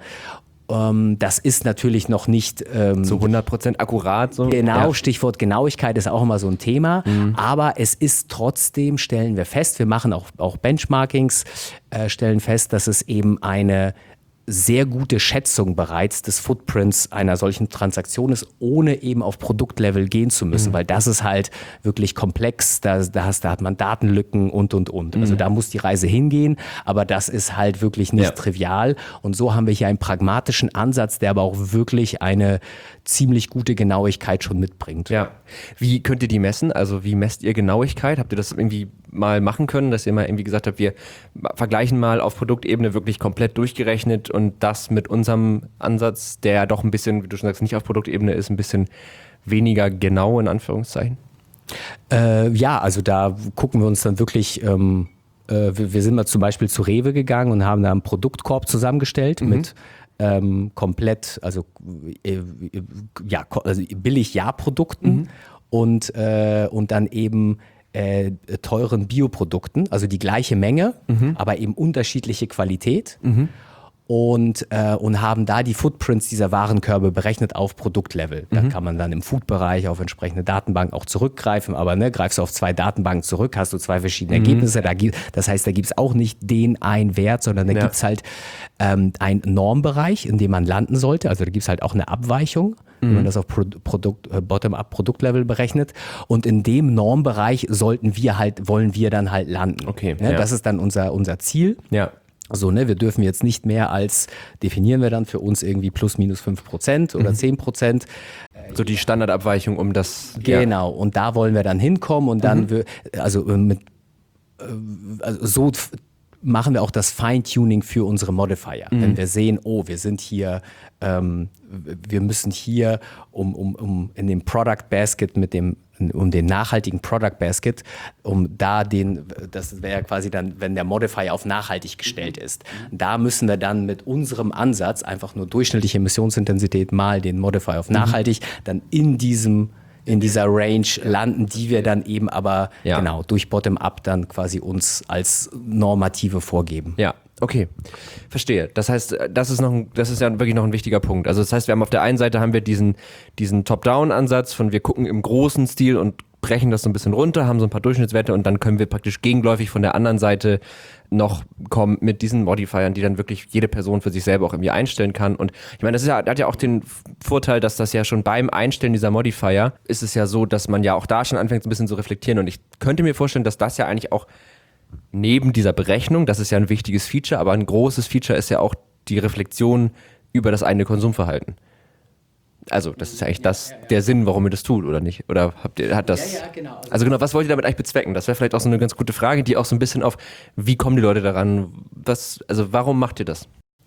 Ähm, das ist natürlich noch nicht ähm, so hundert Prozent akkurat. So. Genau, ja. Stichwort Genauigkeit ist auch immer so ein Thema. Mhm. Aber es ist trotzdem, stellen wir fest, wir machen auch, auch Benchmarkings, äh, stellen fest, dass es eben eine sehr gute Schätzung bereits des Footprints einer solchen Transaktion ist, ohne eben auf Produktlevel gehen zu müssen, mhm. weil das ist halt wirklich komplex, da, da, hast, da hat man Datenlücken und, und, und. Mhm. Also da muss die Reise hingehen, aber das ist halt wirklich nicht ja. trivial und so haben wir hier einen pragmatischen Ansatz, der aber auch wirklich eine ziemlich gute Genauigkeit schon mitbringt. Ja. Wie könnt ihr die messen? Also wie messt ihr Genauigkeit? Habt ihr das irgendwie mal machen können, dass ihr mal irgendwie gesagt habt, wir vergleichen mal auf Produktebene wirklich komplett durchgerechnet und das mit unserem Ansatz, der doch ein bisschen, wie du schon sagst, nicht auf Produktebene ist, ein bisschen weniger genau in Anführungszeichen? Äh, ja, also da gucken wir uns dann wirklich, ähm, äh, wir, wir sind mal zum Beispiel zu Rewe gegangen und haben da einen Produktkorb zusammengestellt mhm. mit ähm, komplett, also, äh, ja, also Billig-Ja-Produkten mhm. und, äh, und dann eben Äh, teuren Bioprodukten, also die gleiche Menge, mhm. aber eben unterschiedliche Qualität mhm. und, äh, und haben da die Footprints dieser Warenkörbe berechnet auf Produktlevel. Da mhm. kann man dann im Food-Bereich auf entsprechende Datenbanken auch zurückgreifen, aber ne, greifst du auf zwei Datenbanken zurück, hast du zwei verschiedene mhm. Ergebnisse. Da gibt, das heißt, da gibt es auch nicht den einen Wert, sondern da ja. gibt es halt ähm, einen Normbereich, in dem man landen sollte. Also da gibt es halt auch eine Abweichung, wenn man das auf Pro- Produkt, äh, Bottom-up-Produktlevel berechnet. Und in dem Normbereich sollten wir halt, wollen wir dann halt landen. Okay, ne? ja. Das ist dann unser, unser Ziel. Ja. So, ne, wir dürfen jetzt nicht mehr als, definieren wir dann für uns irgendwie plus minus fünf Prozent oder mhm. zehn Prozent. So die Standardabweichung um das. Genau, ja. Und da wollen wir dann hinkommen und dann, mhm. wir, also mit, also so machen wir auch das Feintuning für unsere Modifier. Mhm. Wenn wir sehen, oh, wir sind hier, ähm, wir müssen hier um, um, um in dem Product Basket mit dem, um den nachhaltigen Product Basket, um da den, das wäre ja quasi dann, wenn der Modifier auf nachhaltig gestellt ist. Da müssen wir dann mit unserem Ansatz einfach nur durchschnittliche Emissionsintensität mal den Modifier auf nachhaltig, mhm. dann in diesem in dieser Range landen, die wir dann eben aber Ja. genau durch Bottom-up dann quasi uns als Normative vorgeben. Ja, okay. Verstehe. Das heißt, das ist noch ein, das ist ja wirklich noch ein wichtiger Punkt. Also das heißt, wir haben auf der einen Seite haben wir diesen, diesen Top-Down-Ansatz von wir gucken im großen Stil und brechen das so ein bisschen runter, haben so ein paar Durchschnittswerte und dann können wir praktisch gegenläufig von der anderen Seite noch kommen mit diesen Modifiern, die dann wirklich jede Person für sich selber auch irgendwie einstellen kann. Und ich meine, das ist ja, hat ja auch den Vorteil, dass das ja schon beim Einstellen dieser Modifier ist es ja so, dass man ja auch da schon anfängt, so ein bisschen zu reflektieren. Und ich könnte mir vorstellen, dass das ja eigentlich auch neben dieser Berechnung, das ist ja ein wichtiges Feature, aber ein großes Feature ist ja auch die Reflexion über das eigene Konsumverhalten. Also, das ist ja eigentlich das, der Sinn, warum ihr das tut, oder nicht? Oder habt ihr, hat das. Ja, ja, genau. Also, also genau, was wollt ihr damit eigentlich bezwecken? Das wäre vielleicht auch so eine ganz gute Frage, die auch so ein bisschen auf, wie kommen die Leute daran? Was, also warum macht ihr das?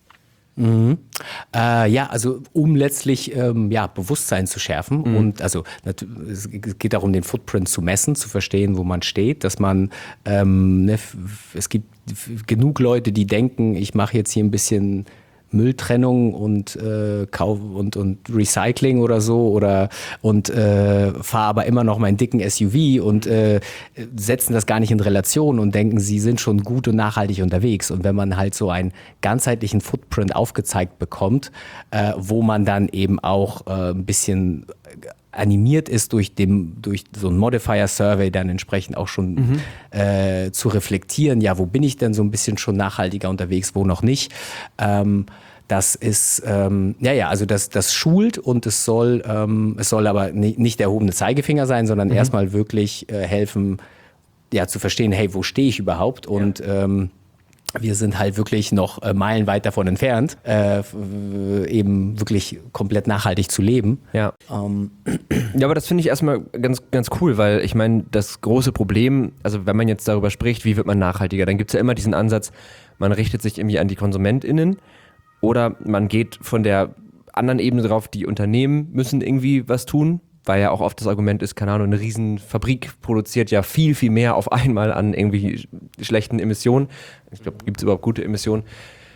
Mhm. Äh, ja, also um letztlich ähm, ja, Bewusstsein zu schärfen mhm. und also nat- es geht darum, den Footprint zu messen, zu verstehen, wo man steht, dass man ähm, ne, f- es gibt f- genug Leute, die denken, ich mache jetzt hier ein bisschen Mülltrennung und äh, Kauf und, und Recycling oder so oder und äh, fahre aber immer noch meinen dicken S U V und äh, setzen das gar nicht in Relation und denken, sie sind schon gut und nachhaltig unterwegs. Und wenn man halt so einen ganzheitlichen Footprint aufgezeigt bekommt, äh, wo man dann eben auch äh, ein bisschen animiert ist durch, dem, durch so ein Modifier-Survey dann entsprechend auch schon mhm. äh, zu reflektieren, ja, wo bin ich denn so ein bisschen schon nachhaltiger unterwegs, wo noch nicht. Ähm, das ist, ähm, ja, ja, also das, das schult und es soll, ähm, es soll aber nicht, nicht der erhobene Zeigefinger sein, sondern mhm. erstmal wirklich äh, helfen, ja, zu verstehen, hey, wo stehe ich überhaupt und ja. ähm, wir sind halt wirklich noch äh, meilenweit davon entfernt, äh, f- eben wirklich komplett nachhaltig zu leben. Ja. Ähm. Ja, aber das finde ich erstmal ganz, ganz cool, weil ich meine, das große Problem, also wenn man jetzt darüber spricht, wie wird man nachhaltiger, dann gibt es ja immer diesen Ansatz, man richtet sich irgendwie an die KonsumentInnen oder man geht von der anderen Ebene drauf, die Unternehmen müssen irgendwie was tun, weil ja auch oft das Argument ist, keine Ahnung, eine Riesenfabrik produziert ja viel, viel mehr auf einmal an irgendwie schlechten Emissionen. Ich glaube, gibt es überhaupt gute Emissionen?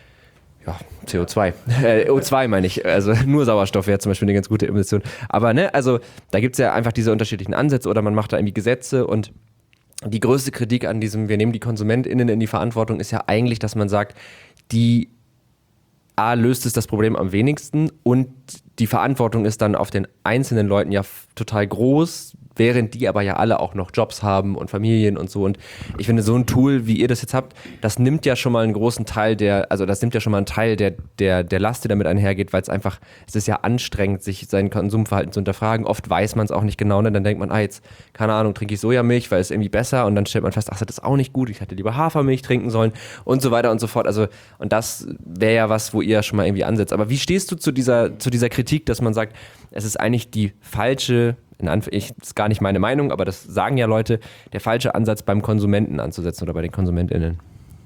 Ja, C O zwei. Äh, O zwei meine ich. Also nur Sauerstoff wäre zum Beispiel eine ganz gute Emission. Aber ne, also da gibt es ja einfach diese unterschiedlichen Ansätze oder man macht da irgendwie Gesetze und die größte Kritik an diesem, wir nehmen die KonsumentInnen in die Verantwortung, ist ja eigentlich, dass man sagt, die A, löst es das Problem am wenigsten und die Verantwortung ist dann auf den einzelnen Leuten ja f- total groß, während die aber ja alle auch noch Jobs haben und Familien und so. Und ich finde, so ein Tool, wie ihr das jetzt habt, das nimmt ja schon mal einen großen Teil der, also das nimmt ja schon mal einen Teil der, der, der Last, die damit einhergeht, weil es einfach, es ist ja anstrengend, sich sein Konsumverhalten zu hinterfragen. Oft weiß man es auch nicht genau, ne? Dann denkt man, ah, jetzt, keine Ahnung, trinke ich Sojamilch, weil es irgendwie besser und dann stellt man fest, ach, das ist auch nicht gut, ich hätte lieber Hafermilch trinken sollen und so weiter und so fort. Also, und das wäre ja was, wo ihr schon mal irgendwie ansetzt. Aber wie stehst du zu dieser, zu dieser Kritik, dass man sagt, es ist eigentlich die falsche, in Anf- ich, das ist gar nicht meine Meinung, aber das sagen ja Leute, der falsche Ansatz beim Konsumenten anzusetzen oder bei den KonsumentInnen?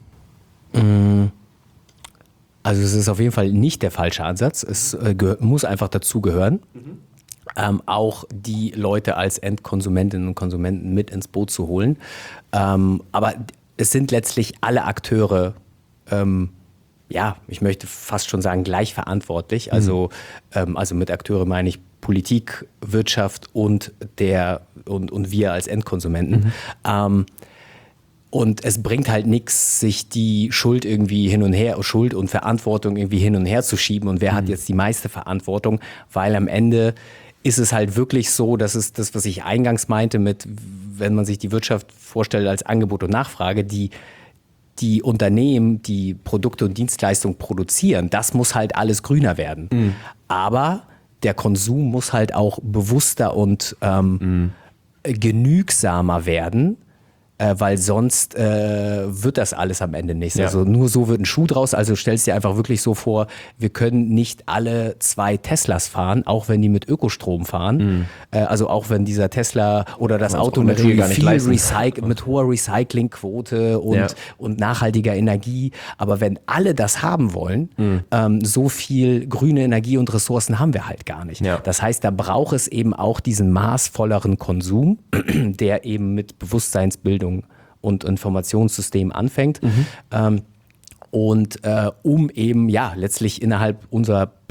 Also es ist auf jeden Fall nicht der falsche Ansatz. Es äh, geh- muss einfach dazugehören, mhm. ähm, auch die Leute als Endkonsumentinnen und Konsumenten mit ins Boot zu holen. Ähm, aber es sind letztlich alle Akteure, ähm, ja, ich möchte fast schon sagen, gleich verantwortlich. Also, mhm. ähm, also mit Akteure meine ich Politik, Wirtschaft und, der, und, und wir als Endkonsumenten. Mhm. Ähm, Und es bringt halt nichts, sich die Schuld irgendwie hin und her, Schuld und Verantwortung irgendwie hin und her zu schieben. Und wer mhm. hat jetzt die meiste Verantwortung? Weil am Ende ist es halt wirklich so, dass es das, was ich eingangs meinte mit, wenn man sich die Wirtschaft vorstellt als Angebot und Nachfrage, die die Unternehmen, die Produkte und Dienstleistungen produzieren, das muss halt alles grüner werden. Mhm. Aber der Konsum muss halt auch bewusster und ähm, mhm. genügsamer werden, äh, weil sonst äh, wird das alles am Ende nichts. Ja. Also nur so wird ein Schuh draus. Also stellst dir einfach wirklich so vor, wir können nicht alle zwei Teslas fahren, auch wenn die mit Ökostrom fahren. Mhm. Äh, also auch wenn dieser Tesla oder das Auto mit, viel Recyc- mit hoher Recyclingquote und, ja. und nachhaltiger Energie. Aber wenn alle das haben wollen, mhm. ähm, so viel grüne Energie und Ressourcen haben wir halt gar nicht. Ja. Das heißt, da braucht es eben auch diesen maßvolleren Konsum, der eben mit Bewusstseinsbildung und Informationssystem anfängt. Mhm. Ähm, und äh, um eben ja letztlich innerhalb unserer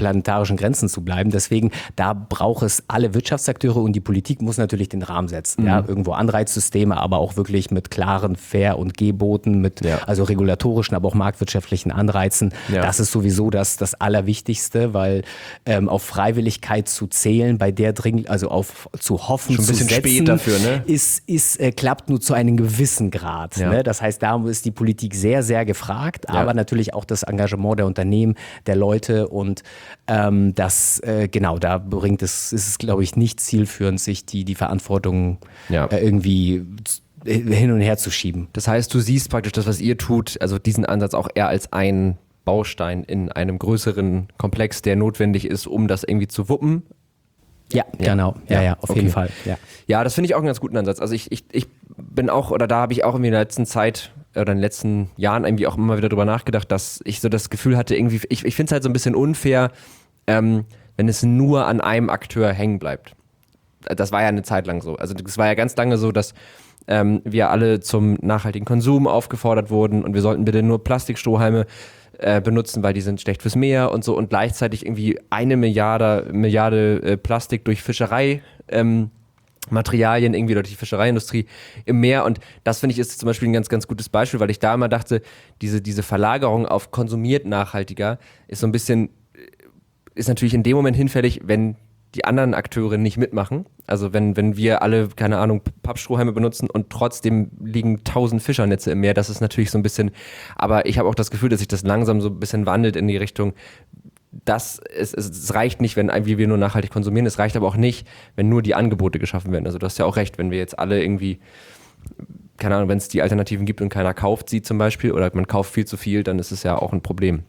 planetarischen Grenzen zu bleiben. Deswegen, da braucht es alle Wirtschaftsakteure und die Politik muss natürlich den Rahmen setzen. Mhm. Ja, irgendwo Anreizsysteme, aber auch wirklich mit klaren Fair- und Geboten, mit ja. also regulatorischen, aber auch marktwirtschaftlichen Anreizen. Ja. Das ist sowieso das, das Allerwichtigste, weil ähm, auf Freiwilligkeit zu zählen, bei der dringend, also auf zu hoffen, schon ein bisschen zu setzen, spät dafür, ne? ist, ist, äh, klappt nur zu einem gewissen Grad. Ja. Ne? Das heißt, da ist die Politik sehr, sehr gefragt, ja. aber natürlich auch das Engagement der Unternehmen, der Leute und ähm, das, äh, genau, da bringt es, ist es, glaube ich, nicht zielführend, sich die, die Verantwortung ja. äh, irgendwie hin und her zu schieben. Das heißt, du siehst praktisch das, was ihr tut, also diesen Ansatz auch eher als ein Baustein in einem größeren Komplex, der notwendig ist, um das irgendwie zu wuppen. Ja, ja, genau. Ja, ja, ja auf okay. jeden Fall. Ja, ja das finde ich auch einen ganz guten Ansatz. Also ich, ich, ich bin auch, oder da habe ich auch irgendwie in der letzten Zeit oder in den letzten Jahren irgendwie auch immer wieder drüber nachgedacht, dass ich so das Gefühl hatte, irgendwie, ich, ich finde es halt so ein bisschen unfair, ähm, wenn es nur an einem Akteur hängen bleibt. Das war ja eine Zeit lang so. Also es war ja ganz lange so, dass ähm, wir alle zum nachhaltigen Konsum aufgefordert wurden und wir sollten bitte nur Plastikstrohhalme äh, benutzen, weil die sind schlecht fürs Meer und so und gleichzeitig irgendwie eine Milliarde, Milliarde äh, Plastik durch Fischerei ähm, Materialien irgendwie durch die Fischereiindustrie im Meer und das finde ich ist zum Beispiel ein ganz, ganz gutes Beispiel, weil ich da immer dachte, diese, diese Verlagerung auf konsumiert nachhaltiger ist so ein bisschen, ist natürlich in dem Moment hinfällig, wenn die anderen Akteure nicht mitmachen. Also wenn, wenn wir alle, keine Ahnung, Pappstrohhalme benutzen und trotzdem liegen tausend Fischernetze im Meer, das ist natürlich so ein bisschen, aber ich habe auch das Gefühl, dass sich das langsam so ein bisschen wandelt in die Richtung, dass es, es, es reicht nicht, wenn wir nur nachhaltig konsumieren, es reicht aber auch nicht, wenn nur die Angebote geschaffen werden. Also du hast ja auch recht, wenn wir jetzt alle irgendwie, keine Ahnung, wenn es die Alternativen gibt und keiner kauft sie zum Beispiel oder man kauft viel zu viel, dann ist es ja auch ein Problem.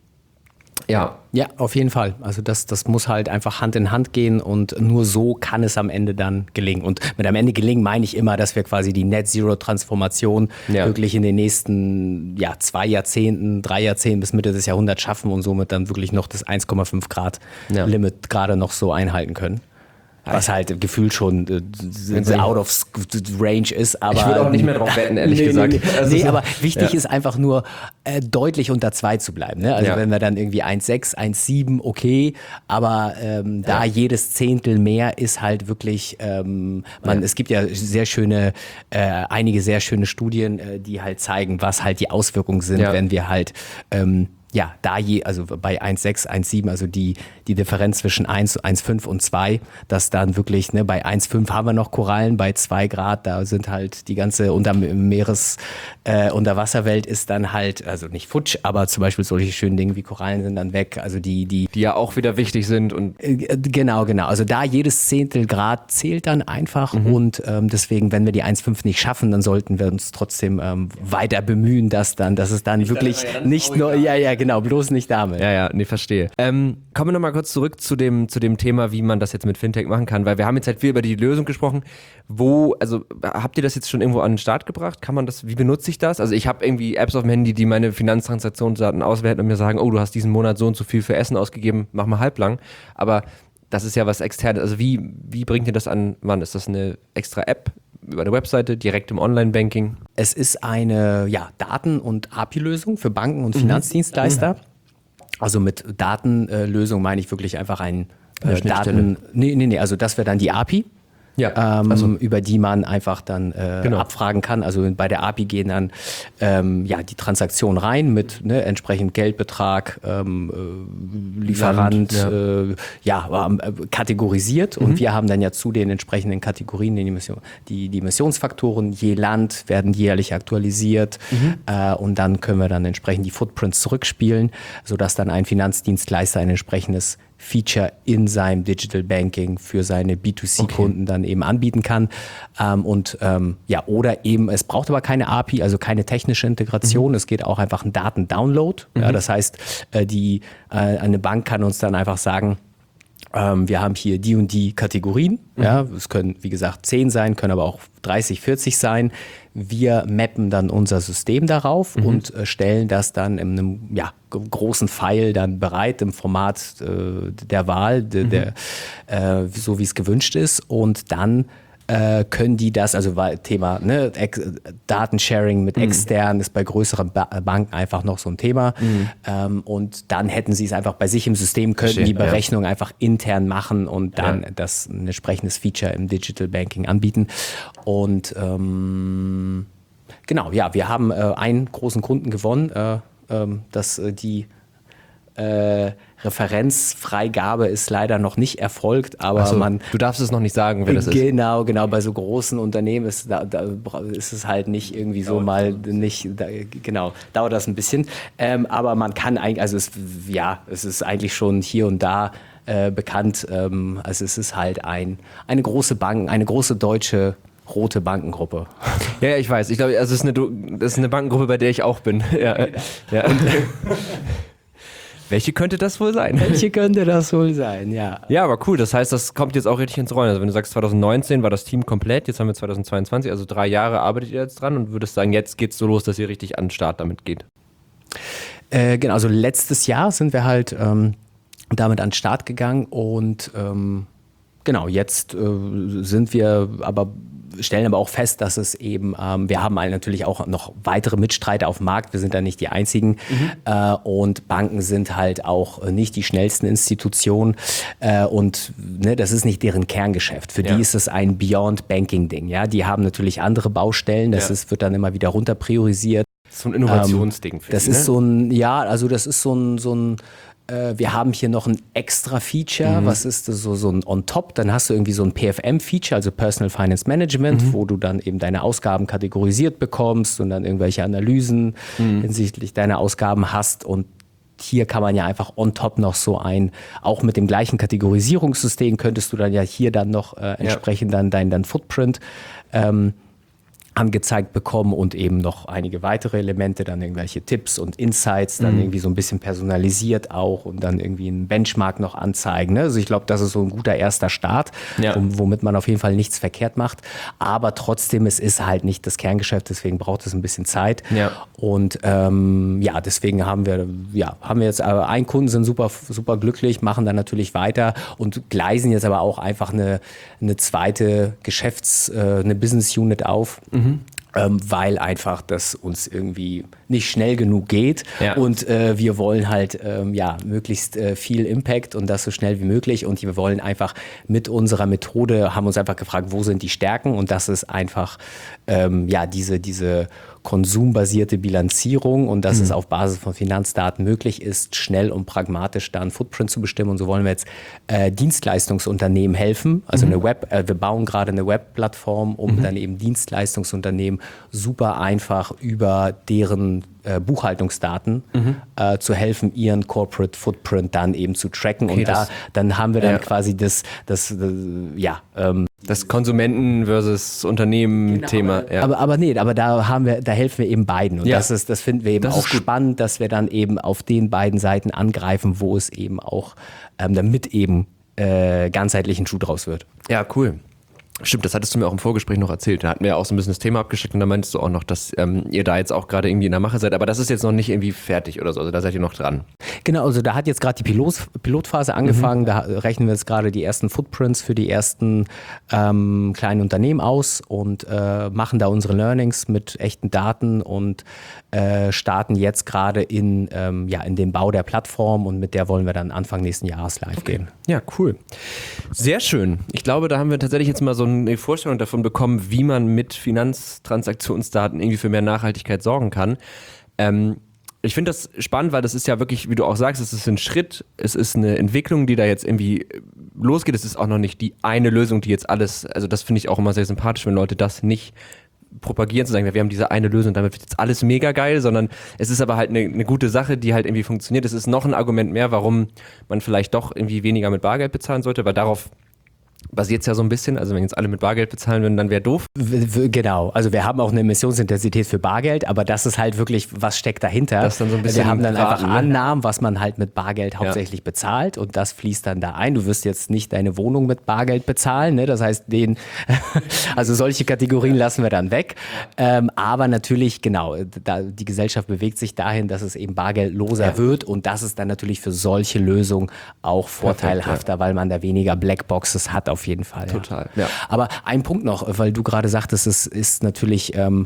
Ja. Ja, auf jeden Fall. Also das, das muss halt einfach Hand in Hand gehen und nur so kann es am Ende dann gelingen. Und mit am Ende gelingen meine ich immer, dass wir quasi die Net-Zero-Transformation ja. wirklich in den nächsten ja, zwei Jahrzehnten, drei Jahrzehnten bis Mitte des Jahrhunderts schaffen und somit dann wirklich noch das eins Komma fünf Grad ja. Limit gerade noch so einhalten können. Was halt gefühlt schon äh, out of range ist. Aber ich würde auch nicht mehr drauf wetten, ehrlich nee, gesagt. Nee, nee. Also nee so, aber wichtig ja. ist einfach nur äh, deutlich unter zwei zu bleiben. Ne? Also ja. wenn wir dann irgendwie eins Komma sechs, eins Komma sieben, okay, aber ähm, da ja. jedes Zehntel mehr ist halt wirklich, ähm, man, ja. es gibt ja sehr schöne, äh, einige sehr schöne Studien, äh, die halt zeigen, was halt die Auswirkungen sind, ja. wenn wir halt ähm, ja, da je, also bei eins Komma sechs, eins Komma sieben, also die, die Differenz zwischen eins, eins Komma fünf und zwei, dass dann wirklich, ne, bei eins Komma fünf haben wir noch Korallen, bei zwei Grad, da sind halt die ganze unter Meeres, äh, Unterwasserwelt ist dann halt, also nicht futsch, aber zum Beispiel solche schönen Dinge wie Korallen sind dann weg, also die, die. Die ja auch wieder wichtig sind und. Äh, genau, genau. Also da jedes Zehntel Grad zählt dann einfach mhm. und ähm, deswegen, wenn wir die eins Komma fünf nicht schaffen, dann sollten wir uns trotzdem ähm, weiter bemühen, dass dann, dass es dann ich wirklich ja nicht nur, ja, ja, genau, bloß nicht damit. Ja, ja, nee, verstehe. Ähm, kommen wir nochmal kurz zurück zu dem, zu dem Thema, wie man das jetzt mit Fintech machen kann, weil wir haben jetzt halt viel über die Lösung gesprochen. Wo, also habt ihr das jetzt schon irgendwo an den Start gebracht? Kann man das, wie benutze ich das? Also ich habe irgendwie Apps auf dem Handy, die meine Finanztransaktionsdaten auswerten und mir sagen, oh, du hast diesen Monat so und so viel für Essen ausgegeben, mach mal halblang. Aber das ist ja was Externes. Also wie, wie bringt ihr das an Mann? Ist das eine extra App? Über eine Webseite, direkt im Online-Banking? Es ist eine ja, Daten- und A P I-Lösung für Banken und Finanzdienstleister. Mhm. Also mit Datenlösung meine ich wirklich einfach ein äh, Daten... Nee, nee, nee, also das wäre dann die A P I. Ja, ähm, also. über die man einfach dann äh, genau. abfragen kann. Also bei der A P I gehen dann ähm, ja, die Transaktionen rein mit ne, entsprechend Geldbetrag, ähm, äh, Lieferant, Land, ja, äh, ja äh, kategorisiert. Mhm. Und wir haben dann ja zu den entsprechenden Kategorien die, Emission, die, die Emissionsfaktoren je Land werden jährlich aktualisiert. Mhm. Äh, und dann können wir dann entsprechend die Footprints zurückspielen, sodass dann ein Finanzdienstleister ein entsprechendes Feature in seinem Digital Banking für seine B zwei C-Kunden okay. dann eben anbieten kann. Ähm, und ähm, ja, oder eben, es braucht aber keine A P I, also keine technische Integration. Mhm. Es geht auch einfach ein Datendownload. Mhm. Ja, das heißt, äh, die, äh, eine Bank kann uns dann einfach sagen, ähm, wir haben hier die und die Kategorien. Mhm. Ja, es können, wie gesagt, zehn sein, können aber auch dreißig, vierzig sein. Wir mappen dann unser System darauf mhm. und äh, stellen das dann in einem ja, großen File dann bereit im Format äh, der Wahl, de, mhm. der, äh, so wie es gewünscht ist. Und dann äh, können die das, also war Thema ne, Ex- Datensharing mit externen ist bei größeren ba- Banken einfach noch so ein Thema. Mhm. Ähm, und dann hätten sie es einfach bei sich im System, könnten Verstehe, die Berechnung ja. einfach intern machen und dann Ja. das ein entsprechendes Feature im Digital Banking anbieten. Und ähm, genau, ja, wir haben äh, einen großen Kunden gewonnen, äh, ähm, dass äh, die äh, Referenzfreigabe ist leider noch nicht erfolgt, aber Also, man... du darfst es noch nicht sagen, wer das ist. Genau, genau, bei so großen Unternehmen ist, da, da ist es halt nicht irgendwie so mal nicht, da, genau, dauert das ein bisschen, ähm, aber man kann eigentlich, also es, ja, es ist eigentlich schon hier und da äh, bekannt, ähm, also es ist halt ein, eine große Bank, eine große deutsche rote Bankengruppe. Ja, ja, ich weiß. Ich glaube, also es ist eine, das ist eine Bankengruppe, bei der ich auch bin. Ja, ja. Und, welche könnte das wohl sein? Welche könnte das wohl sein, ja. Ja, aber cool. Das heißt, das kommt jetzt auch richtig ins Rollen. Also wenn du sagst, zwanzig neunzehn war das Team komplett, jetzt haben wir zwanzig zweiundzwanzig, also drei Jahre arbeitet ihr jetzt dran und würdest sagen, jetzt geht's so los, dass ihr richtig an den Start damit geht. Äh, genau, also letztes Jahr sind wir halt ähm, damit an den Start gegangen und ähm, genau, jetzt äh, sind wir aber stellen aber auch fest, dass es eben, ähm, wir haben natürlich auch noch weitere Mitstreiter auf dem Markt, wir sind da nicht die einzigen mhm. äh, und Banken sind halt auch nicht die schnellsten Institutionen äh, und ne, das ist nicht deren Kerngeschäft. Für ja. die ist es ein Beyond-Banking-Ding. Ja? Die haben natürlich andere Baustellen, das ja. ist, wird dann immer wieder runter priorisiert. Das ist so ein Innovationsding. Ähm, für das die, ist ne? so ein, ja, also das ist so ein, so ein wir haben hier noch ein extra Feature, mhm. was ist das, so, so ein On-Top, dann hast du irgendwie so ein P F M-Feature, also Personal Finance Management, mhm. wo du dann eben deine Ausgaben kategorisiert bekommst und dann irgendwelche Analysen mhm. hinsichtlich deiner Ausgaben hast und hier kann man ja einfach on top noch so ein, auch mit dem gleichen Kategorisierungssystem könntest du dann ja hier dann noch äh, entsprechend ja. dann dein, dein Footprint ähm, angezeigt bekommen und eben noch einige weitere Elemente, dann irgendwelche Tipps und Insights, dann mhm. irgendwie so ein bisschen personalisiert auch und dann irgendwie einen Benchmark noch anzeigen. Ne? Also ich glaube, das ist so ein guter erster Start, ja. um, womit man auf jeden Fall nichts verkehrt macht. Aber trotzdem, es ist halt nicht das Kerngeschäft, deswegen braucht es ein bisschen Zeit. Ja. Und ähm, ja, deswegen haben wir, ja, haben wir jetzt aber einen Kunden, sind super, super glücklich, machen dann natürlich weiter und gleisen jetzt aber auch einfach eine, eine zweite Geschäfts-, äh, eine Business Unit auf. Mhm. Ähm, weil einfach das uns irgendwie nicht schnell genug geht ja. und äh, wir wollen halt ähm, ja, möglichst äh, viel Impact und das so schnell wie möglich und wir wollen einfach mit unserer Methode, haben uns einfach gefragt, wo sind die Stärken und das ist einfach ähm, ja, diese, diese konsumbasierte Bilanzierung und dass mhm. es auf Basis von Finanzdaten möglich ist, schnell und pragmatisch da einen Footprint zu bestimmen. Und so wollen wir jetzt äh, Dienstleistungsunternehmen helfen. Also mhm. eine Web, äh, wir bauen gerade eine Webplattform, um mhm. dann eben Dienstleistungsunternehmen super einfach über deren äh, Buchhaltungsdaten mhm. äh, zu helfen, ihren Corporate Footprint dann eben zu tracken. Okay, und da dann haben wir dann ja. quasi das, das, das ja, ähm, das Konsumenten versus Unternehmen-Thema. Genau, aber, ja. aber, aber nee, aber da haben wir, da helfen wir eben beiden. Und ja. das ist, das finden wir eben das auch spannend, dass wir dann eben auf den beiden Seiten angreifen, wo es eben auch, ähm, damit eben äh, ganzheitlichen Schuh draus wird. Ja, cool. Stimmt, das hattest du mir auch im Vorgespräch noch erzählt. Da hatten wir ja auch so ein bisschen das Thema abgesteckt und da meintest du auch noch, dass ähm, ihr da jetzt auch gerade irgendwie in der Mache seid. Aber das ist jetzt noch nicht irgendwie fertig oder so. Also da seid ihr noch dran. Genau, also da hat jetzt gerade die Pilot, Pilotphase angefangen. Mhm. Da rechnen wir jetzt gerade die ersten Footprints für die ersten ähm, kleinen Unternehmen aus und äh, machen da unsere Learnings mit echten Daten und äh, starten jetzt gerade in, ähm, ja, in den Bau der Plattform und mit der wollen wir dann Anfang nächsten Jahres live okay. gehen. Ja, cool. Sehr schön. Ich glaube, da haben wir tatsächlich jetzt mal so eine Vorstellung davon bekommen, wie man mit Finanztransaktionsdaten irgendwie für mehr Nachhaltigkeit sorgen kann. Ähm, ich finde das spannend, weil das ist ja wirklich, wie du auch sagst, es ist ein Schritt, es ist eine Entwicklung, die da jetzt irgendwie losgeht. Es ist auch noch nicht die eine Lösung, die jetzt alles, also das finde ich auch immer sehr sympathisch, wenn Leute das nicht propagieren, zu sagen, wir haben diese eine Lösung, damit wird jetzt alles mega geil, sondern es ist aber halt eine, eine gute Sache, die halt irgendwie funktioniert. Es ist noch ein Argument mehr, warum man vielleicht doch irgendwie weniger mit Bargeld bezahlen sollte, weil darauf basiert es ja so ein bisschen, also wenn jetzt alle mit Bargeld bezahlen würden, dann wäre doof. Genau, also wir haben auch eine Emissionsintensität für Bargeld, aber das ist halt wirklich, was steckt dahinter? Das dann so ein bisschen wir haben dann Raten, einfach ne? Annahmen, was man halt mit Bargeld hauptsächlich ja. bezahlt und das fließt dann da ein. Du wirst jetzt nicht deine Wohnung mit Bargeld bezahlen, ne? Das heißt, den, also solche Kategorien lassen wir dann weg. Ähm, aber natürlich, genau, da, die Gesellschaft bewegt sich dahin, dass es eben bargeldloser ja. wird und das ist dann natürlich für solche Lösungen auch vorteilhafter, Perfekt, ja. weil man da weniger Blackboxes hat, auf jeden Fall. Total, ja. ja. Aber ein Punkt noch, weil du gerade sagtest, es ist natürlich... Ähm,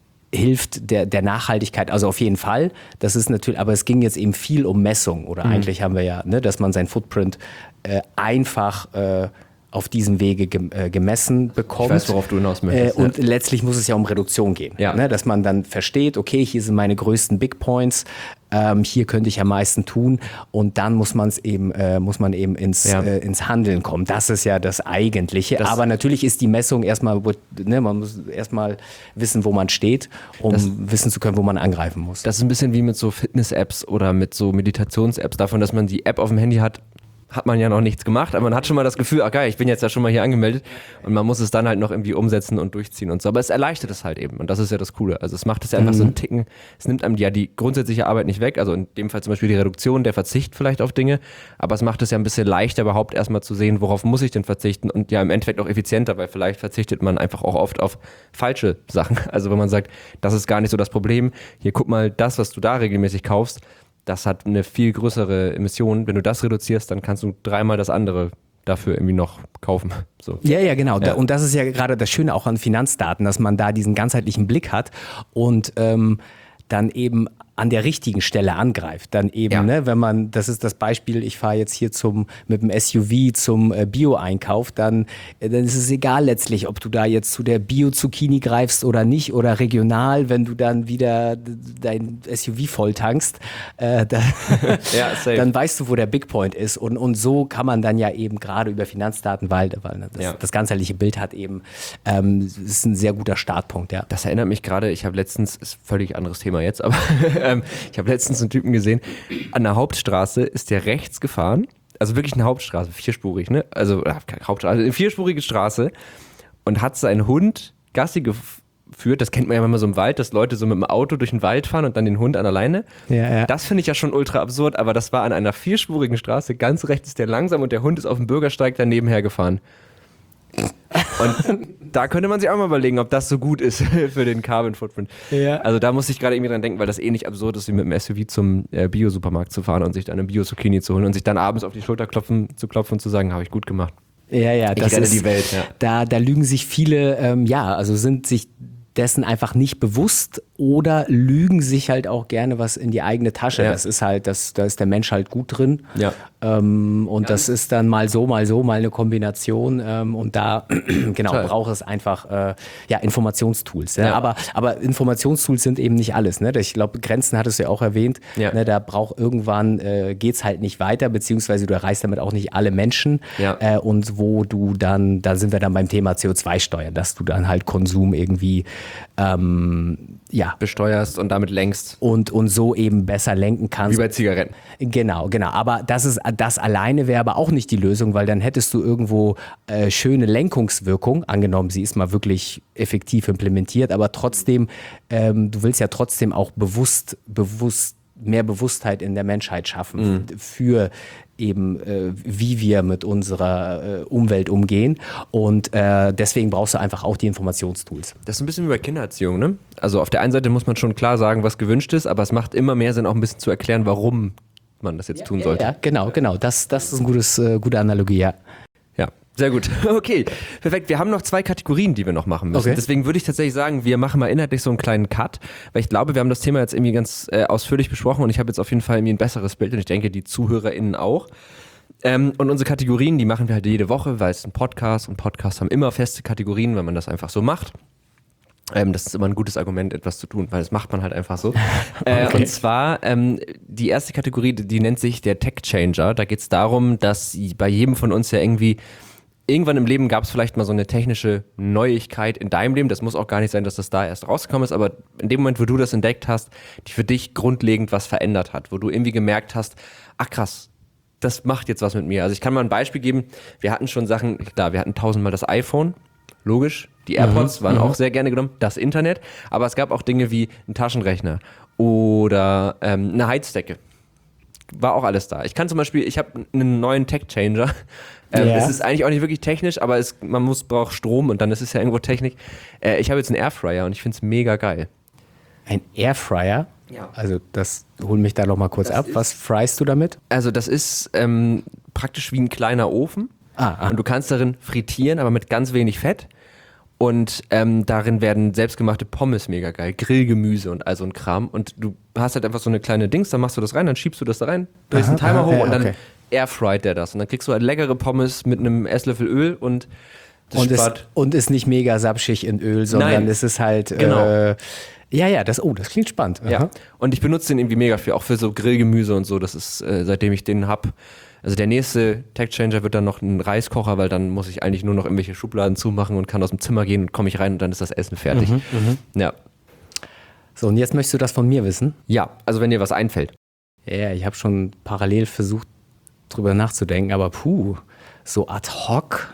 hilft der, der Nachhaltigkeit, also auf jeden Fall. Das ist natürlich, aber es ging jetzt eben viel um Messung oder mhm. eigentlich haben wir ja, ne, dass man sein Footprint äh, einfach äh, auf diesem Wege gem- äh, gemessen bekommt. Ich weiß, worauf du hinaus möchtest. Äh, und ja. letztlich muss es ja um Reduktion gehen, ja. ne, dass man dann versteht, okay, hier sind meine größten Big Points, ähm, hier könnte ich am meisten tun und dann muss man es eben, äh, muss man eben ins, ja. äh, ins Handeln kommen. Das ist ja das Eigentliche. Das aber natürlich ist die Messung erstmal, ne, man muss erstmal wissen, wo man steht, um das, wissen zu können, wo man angreifen muss. Das ist ein bisschen wie mit so Fitness-Apps oder mit so Meditations-Apps, davon, dass man die App auf dem Handy hat, hat man ja noch nichts gemacht, aber man hat schon mal das Gefühl, ach geil, ich bin jetzt ja schon mal hier angemeldet und man muss es dann halt noch irgendwie umsetzen und durchziehen und so. Aber es erleichtert es halt eben und das ist ja das Coole. Also es macht es ja einfach mhm. so einen Ticken, es nimmt einem ja die grundsätzliche Arbeit nicht weg, also in dem Fall zum Beispiel die Reduktion, der Verzicht vielleicht auf Dinge, aber es macht es ja ein bisschen leichter überhaupt erstmal zu sehen, worauf muss ich denn verzichten und ja im Endeffekt auch effizienter, weil vielleicht verzichtet man einfach auch oft auf falsche Sachen. Also wenn man sagt, das ist gar nicht so das Problem, hier guck mal, das, was du da regelmäßig kaufst, das hat eine viel größere Emission. Wenn du das reduzierst, dann kannst du dreimal das andere dafür irgendwie noch kaufen. So. Ja, ja, genau. Ja. Und das ist ja gerade das Schöne auch an Finanzdaten, dass man da diesen ganzheitlichen Blick hat und ähm, dann eben an der richtigen Stelle angreift. Dann eben, ja. ne, wenn man, das ist das Beispiel, ich fahre jetzt hier zum mit dem S U V zum äh, Bio-Einkauf, dann, äh, dann ist es egal letztlich, ob du da jetzt zu der Bio-Zucchini greifst oder nicht oder regional, wenn du dann wieder dein S U V voll tankst, äh, da, ja, dann weißt du, wo der Big Point ist. Und, und so kann man dann ja eben gerade über Finanzdaten, weil, weil das, ja. das ganzheitliche Bild hat eben, ähm, ist ein sehr guter Startpunkt. Ja. Das erinnert mich gerade, ich habe letztens, ist völlig anderes Thema jetzt, aber ich habe letztens einen Typen gesehen, an der Hauptstraße ist der rechts gefahren, also wirklich eine Hauptstraße, vierspurig, ne? Also keine Hauptstraße, eine vierspurige Straße und hat seinen Hund Gassi geführt. Das kennt man ja manchmal so im Wald, dass Leute so mit dem Auto durch den Wald fahren und dann den Hund an der Leine. Ja, ja. Das finde ich ja schon ultra absurd, aber das war an einer vierspurigen Straße, ganz rechts ist der langsam und der Hund ist auf dem Bürgersteig daneben hergefahren. Und da könnte man sich auch mal überlegen, ob das so gut ist für den Carbon Footprint. Ja. Also da muss ich gerade irgendwie dran denken, weil das ähnlich absurd ist, wie mit dem S U V zum äh, Bio-Supermarkt zu fahren und sich dann eine Bio-Zucchini zu holen und sich dann abends auf die Schulter klopfen, zu klopfen und zu sagen, habe ich gut gemacht. Ja, ja, das ich rette ist die Welt. Ja. Da, da lügen sich viele, ähm, ja, also sind sich dessen einfach nicht bewusst oder lügen sich halt auch gerne was in die eigene Tasche. Ja. Das ist halt, das, da ist der Mensch halt gut drin. Ja. Ähm, und ja. das ist dann mal so, mal so, mal eine Kombination. Ähm, und da genau Toll. braucht es einfach äh, ja, Informationstools. Ja? Ja. Aber, aber Informationstools sind eben nicht alles. Ne? Ich glaube, Grenzen hattest du ja auch erwähnt. Ja. Ne? Da braucht irgendwann, äh, geht es halt nicht weiter, beziehungsweise du erreichst damit auch nicht alle Menschen. Ja. Äh, und wo du dann, da sind wir dann beim Thema C O zwei Steuer, dass du dann halt Konsum irgendwie Ähm, ja. besteuerst und damit lenkst. Und, und so eben besser lenken kannst. Wie bei Zigaretten. Genau, genau. Aber das, ist, das alleine wäre aber auch nicht die Lösung, weil dann hättest du irgendwo äh, schöne Lenkungswirkung, angenommen, sie ist mal wirklich effektiv implementiert, aber trotzdem, ähm, du willst ja trotzdem auch bewusst, bewusst mehr Bewusstheit in der Menschheit schaffen mhm. für eben, äh, wie wir mit unserer äh, Umwelt umgehen. Und äh, deswegen brauchst du einfach auch die Informationstools. Das ist ein bisschen wie bei Kindererziehung, ne? Also auf der einen Seite muss man schon klar sagen, was gewünscht ist, aber es macht immer mehr Sinn, auch ein bisschen zu erklären, warum man das jetzt ja, tun ja, sollte. Ja, genau, genau. Das, das ist eine gutes, äh, gute Analogie, ja. Ja, sehr gut. Okay, perfekt. Wir haben noch zwei Kategorien, die wir noch machen müssen. Okay. Deswegen würde ich tatsächlich sagen, wir machen mal inhaltlich so einen kleinen Cut, weil ich glaube, wir haben das Thema jetzt irgendwie ganz äh, ausführlich besprochen und ich habe jetzt auf jeden Fall irgendwie ein besseres Bild und ich denke, die ZuhörerInnen auch. Ähm, und unsere Kategorien, die machen wir halt jede Woche, weil es ein Podcast und Podcasts haben immer feste Kategorien, wenn man das einfach so macht. Ähm, das ist immer ein gutes Argument, etwas zu tun, weil das macht man halt einfach so. äh, okay. Und zwar, ähm, die erste Kategorie, die nennt sich der Tech Changer. Da geht es darum, dass bei jedem von uns ja irgendwie irgendwann im Leben gab es vielleicht mal so eine technische Neuigkeit in deinem Leben. Das muss auch gar nicht sein, dass das da erst rausgekommen ist, aber in dem Moment, wo du das entdeckt hast, die für dich grundlegend was verändert hat, wo du irgendwie gemerkt hast, ach krass, das macht jetzt was mit mir. Also ich kann mal ein Beispiel geben. Wir hatten schon Sachen, klar, wir hatten tausendmal das iPhone, logisch. Die AirPods mhm, waren auch sehr gerne genommen, das Internet, aber es gab auch Dinge wie ein Taschenrechner oder ähm, eine Heizdecke. War auch alles da. Ich kann zum Beispiel, ich habe einen neuen Tech-Changer. Ähm, yeah. Es ist eigentlich auch nicht wirklich technisch, aber es, man muss, braucht Strom und dann ist es ja irgendwo Technik. Äh, ich habe jetzt einen Airfryer und ich finde es mega geil. Ein Airfryer? Ja. Also das, hol mich da noch mal kurz das ab. Was fryst du damit? Also das ist ähm, praktisch wie ein kleiner Ofen. Ah, ah. Und du kannst darin frittieren, aber mit ganz wenig Fett. Und ähm, darin werden selbstgemachte Pommes mega geil, Grillgemüse und all so ein Kram. Und du hast halt einfach so eine kleine Dings, dann machst du das rein, dann schiebst du das da rein, drehst den Timer aha, hoch ja, und dann okay. airfryt der das. Und dann kriegst du halt leckere Pommes mit einem Esslöffel Öl und das Und ist, spart. und ist nicht mega sapschig in Öl, sondern Nein. es ist halt, Genau. äh, ja, ja, das, oh, das klingt spannend. Ja. Aha. Und ich benutze den irgendwie mega viel, auch für so Grillgemüse und so. Das ist, äh, seitdem ich den hab. Also der nächste Tech-Changer wird dann noch ein Reiskocher, weil dann muss ich eigentlich nur noch irgendwelche Schubladen zumachen und kann aus dem Zimmer gehen und komme ich rein und dann ist das Essen fertig. Mhm, Ja. So, und jetzt möchtest du das von mir wissen? Ja, also wenn dir was einfällt. Ja, ich habe schon parallel versucht, drüber nachzudenken, aber puh, so ad hoc.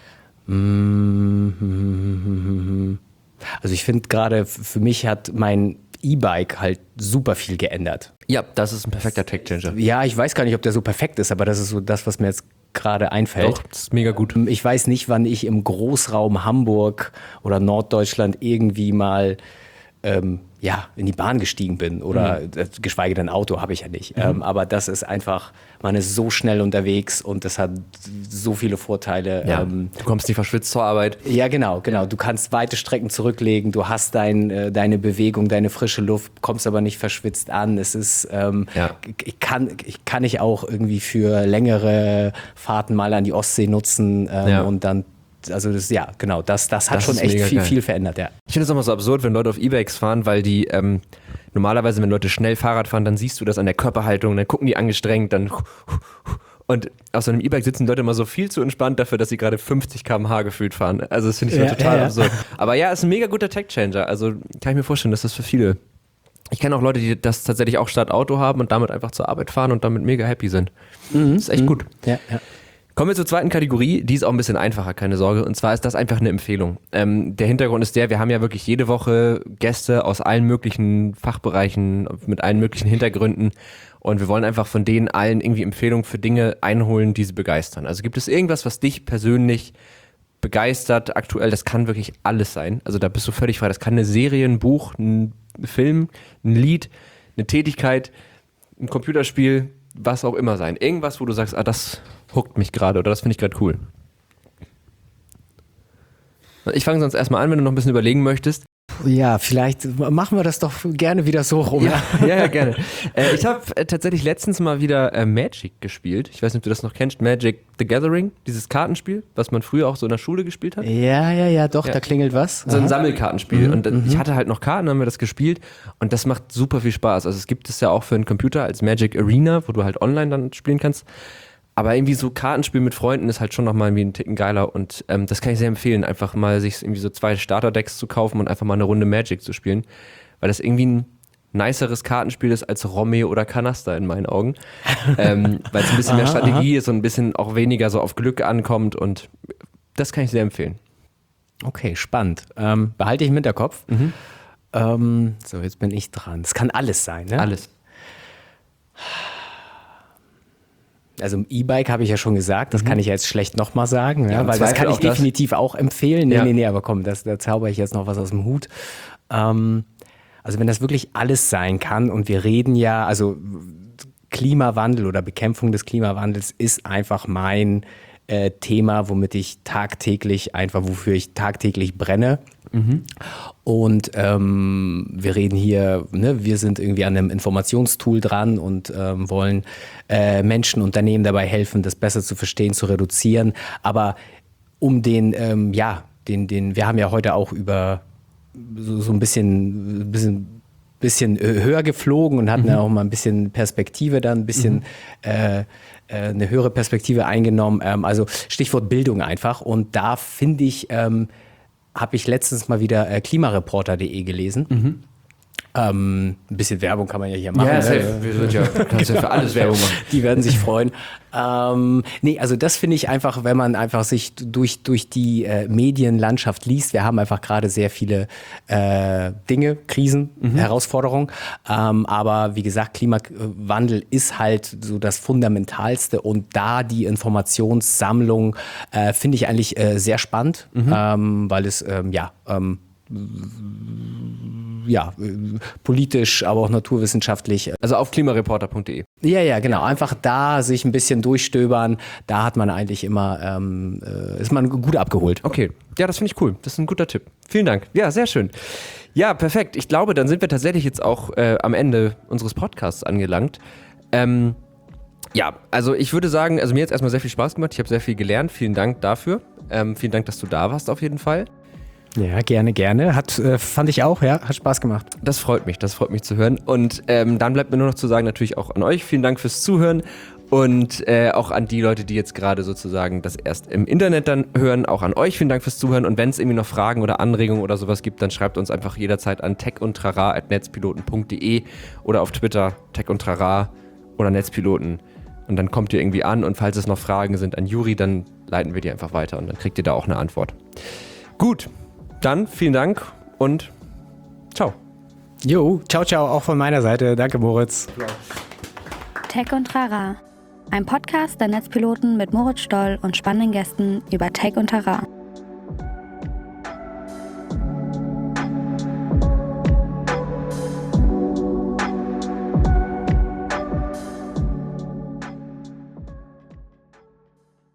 Mm, Also ich finde gerade, für mich hat mein E-Bike halt super viel geändert. Ja, das ist ein perfekter Tech-Changer. Ja, ich weiß gar nicht, ob der so perfekt ist, aber das ist so das, was mir jetzt gerade einfällt. Doch, das ist mega gut. Ich weiß nicht, wann ich im Großraum Hamburg oder Norddeutschland irgendwie mal ähm, ja, in die Bahn gestiegen bin oder Mhm. äh, geschweige denn Auto habe ich ja nicht. Ähm, aber das ist einfach, man ist so schnell unterwegs und das hat so viele Vorteile. Ja, Ähm, du kommst nicht verschwitzt zur Arbeit. ja, genau, genau. Du kannst weite Strecken zurücklegen, du hast dein, äh, deine Bewegung, deine frische Luft, kommst aber nicht verschwitzt an. Es ist, ähm, Ja. ich kann, ich kann ich auch irgendwie für längere Fahrten mal an die Ostsee nutzen ähm, Ja. und dann, also das, ja, genau, das, das hat Das schon ist echt mega viel, geil. viel verändert, ja. Ich finde es auch mal so absurd, wenn Leute auf E-Bikes fahren, weil die ähm, normalerweise, wenn Leute schnell Fahrrad fahren, dann siehst du das an der Körperhaltung, dann gucken die angestrengt, dann und auf so einem E-Bike sitzen Leute immer so viel zu entspannt dafür, dass sie gerade fünfzig Kilometer pro Stunde gefühlt fahren. Also das finde ich so Ja, total ja, ja. absurd. Aber ja, ist ein mega guter Tech-Changer. Also kann ich mir vorstellen, dass das für viele. Ich kenne auch Leute, die das tatsächlich auch statt Auto haben und damit einfach zur Arbeit fahren und damit mega happy sind. Das ist echt gut. Ja, ja. Kommen wir zur zweiten Kategorie, die ist auch ein bisschen einfacher, keine Sorge. Und zwar ist das einfach eine Empfehlung. Ähm, der Hintergrund ist der, wir haben ja wirklich jede Woche Gäste aus allen möglichen Fachbereichen, mit allen möglichen Hintergründen. Und wir wollen einfach von denen allen irgendwie Empfehlungen für Dinge einholen, die sie begeistern. Also gibt es irgendwas, was dich persönlich begeistert aktuell? Das kann wirklich alles sein. Also da bist du völlig frei. Das kann eine Serie, ein Buch, ein Film, ein Lied, eine Tätigkeit, ein Computerspiel, was auch immer sein. Irgendwas, wo du sagst, ah, das huckt mich gerade oder das finde ich gerade cool. Ich fange sonst erstmal an, wenn du noch ein bisschen überlegen möchtest. Ja, vielleicht machen wir das doch gerne wieder so rum. Ja, ja, ja gerne. äh, ich habe äh, tatsächlich letztens mal wieder äh, Magic gespielt. Ich weiß nicht, ob du das noch kennst. Magic the Gathering, dieses Kartenspiel, was man früher auch so in der Schule gespielt hat. Ja, ja, ja, doch, Ja. da klingelt was. So ein Aha. Sammelkartenspiel. Und äh, ich hatte halt noch Karten, haben wir das gespielt. Und das macht super viel Spaß. Also es gibt es ja auch für einen Computer als Magic Arena, wo du halt online dann spielen kannst. Aber irgendwie so Kartenspiel mit Freunden ist halt schon nochmal irgendwie ein Ticken geiler. Und ähm, das kann ich sehr empfehlen, einfach mal sich irgendwie so zwei Starterdecks zu kaufen und einfach mal eine Runde Magic zu spielen. Weil das irgendwie ein niceres Kartenspiel ist als Romme oder Kanaster in meinen Augen. ähm, weil es ein bisschen mehr Aha, Strategie ist und ein bisschen auch weniger so auf Glück ankommt. Und das kann ich sehr empfehlen. Okay, spannend. Ähm, behalte ich im Hinterkopf. Ähm, so, jetzt bin ich dran. Es kann alles sein, ne? Alles. Also im E-Bike habe ich ja schon gesagt, das kann ich jetzt schlecht nochmal sagen, ja, im weil das Zweifel kann ich auch das. definitiv auch empfehlen. Nee, Ja. nee, nee, aber komm, das, da zauber ich jetzt noch was aus dem Hut. Ähm, also wenn das wirklich alles sein kann und wir reden ja, also Klimawandel oder Bekämpfung des Klimawandels ist einfach mein äh, Thema, womit ich tagtäglich einfach, wofür ich tagtäglich brenne. Und ähm, wir reden hier, ne, wir sind irgendwie an einem Informationstool dran und ähm, wollen äh, Menschen, Unternehmen dabei helfen, das besser zu verstehen, zu reduzieren. Aber um den, ähm, ja, den, den, wir haben ja heute auch über so, so ein bisschen, bisschen, bisschen höher geflogen und hatten ja auch mal ein bisschen Perspektive dann, ein bisschen äh, äh, eine höhere Perspektive eingenommen. Ähm, also Stichwort Bildung einfach. Und da finde ich, ähm, habe ich letztens mal wieder äh, klimareporter punkt de gelesen. Ähm, ein bisschen Werbung kann man ja hier machen. Ja, ne? safe. Wir sind ja, du kannst ja für alles Werbung machen. Die werden sich freuen. Ähm, nee, also das finde ich einfach, wenn man einfach sich durch, durch die äh, Medienlandschaft liest. Wir haben einfach gerade sehr viele äh, Dinge, Krisen, Herausforderungen. Ähm, aber wie gesagt, Klimawandel ist halt so das Fundamentalste. Und da die Informationssammlung äh, finde ich eigentlich äh, sehr spannend, ähm, weil es, ähm, ja, ähm, ja, äh, politisch, aber auch naturwissenschaftlich. Also auf klimareporter punkt de. Ja, ja, genau. Einfach da sich ein bisschen durchstöbern. Da hat man eigentlich immer, ähm, äh, ist man gut abgeholt. Okay, ja, das finde ich cool. Das ist ein guter Tipp. Vielen Dank. Ja, sehr schön. Ja, perfekt. Ich glaube, dann sind wir tatsächlich jetzt auch äh, am Ende unseres Podcasts angelangt. Ähm, ja, also ich würde sagen, also mir hat es erstmal sehr viel Spaß gemacht. Ich habe sehr viel gelernt. Vielen Dank dafür. Ähm, vielen Dank, dass du da warst auf jeden Fall. Ja, gerne, gerne. Hat, äh, fand ich auch, ja, hat Spaß gemacht. Das freut mich, das freut mich zu hören. Und ähm, dann bleibt mir nur noch zu sagen, natürlich auch an euch, vielen Dank fürs Zuhören und äh, auch an die Leute, die jetzt gerade sozusagen das erst im Internet dann hören, auch an euch, vielen Dank fürs Zuhören. Und wenn es irgendwie noch Fragen oder Anregungen oder sowas gibt, dann schreibt uns einfach jederzeit an techundtrara at netzpiloten punkt de oder auf Twitter techundtrara oder Netzpiloten. Und dann kommt ihr irgendwie an und falls es noch Fragen sind an Juri, dann leiten wir die einfach weiter und dann kriegt ihr da auch eine Antwort. Gut. Dann vielen Dank und ciao. Jo, ciao, ciao, auch von meiner Seite. Danke, Moritz. Tech und Trara. Ein Podcast der Netzpiloten mit Moritz Stoll und spannenden Gästen über Tech und Trara.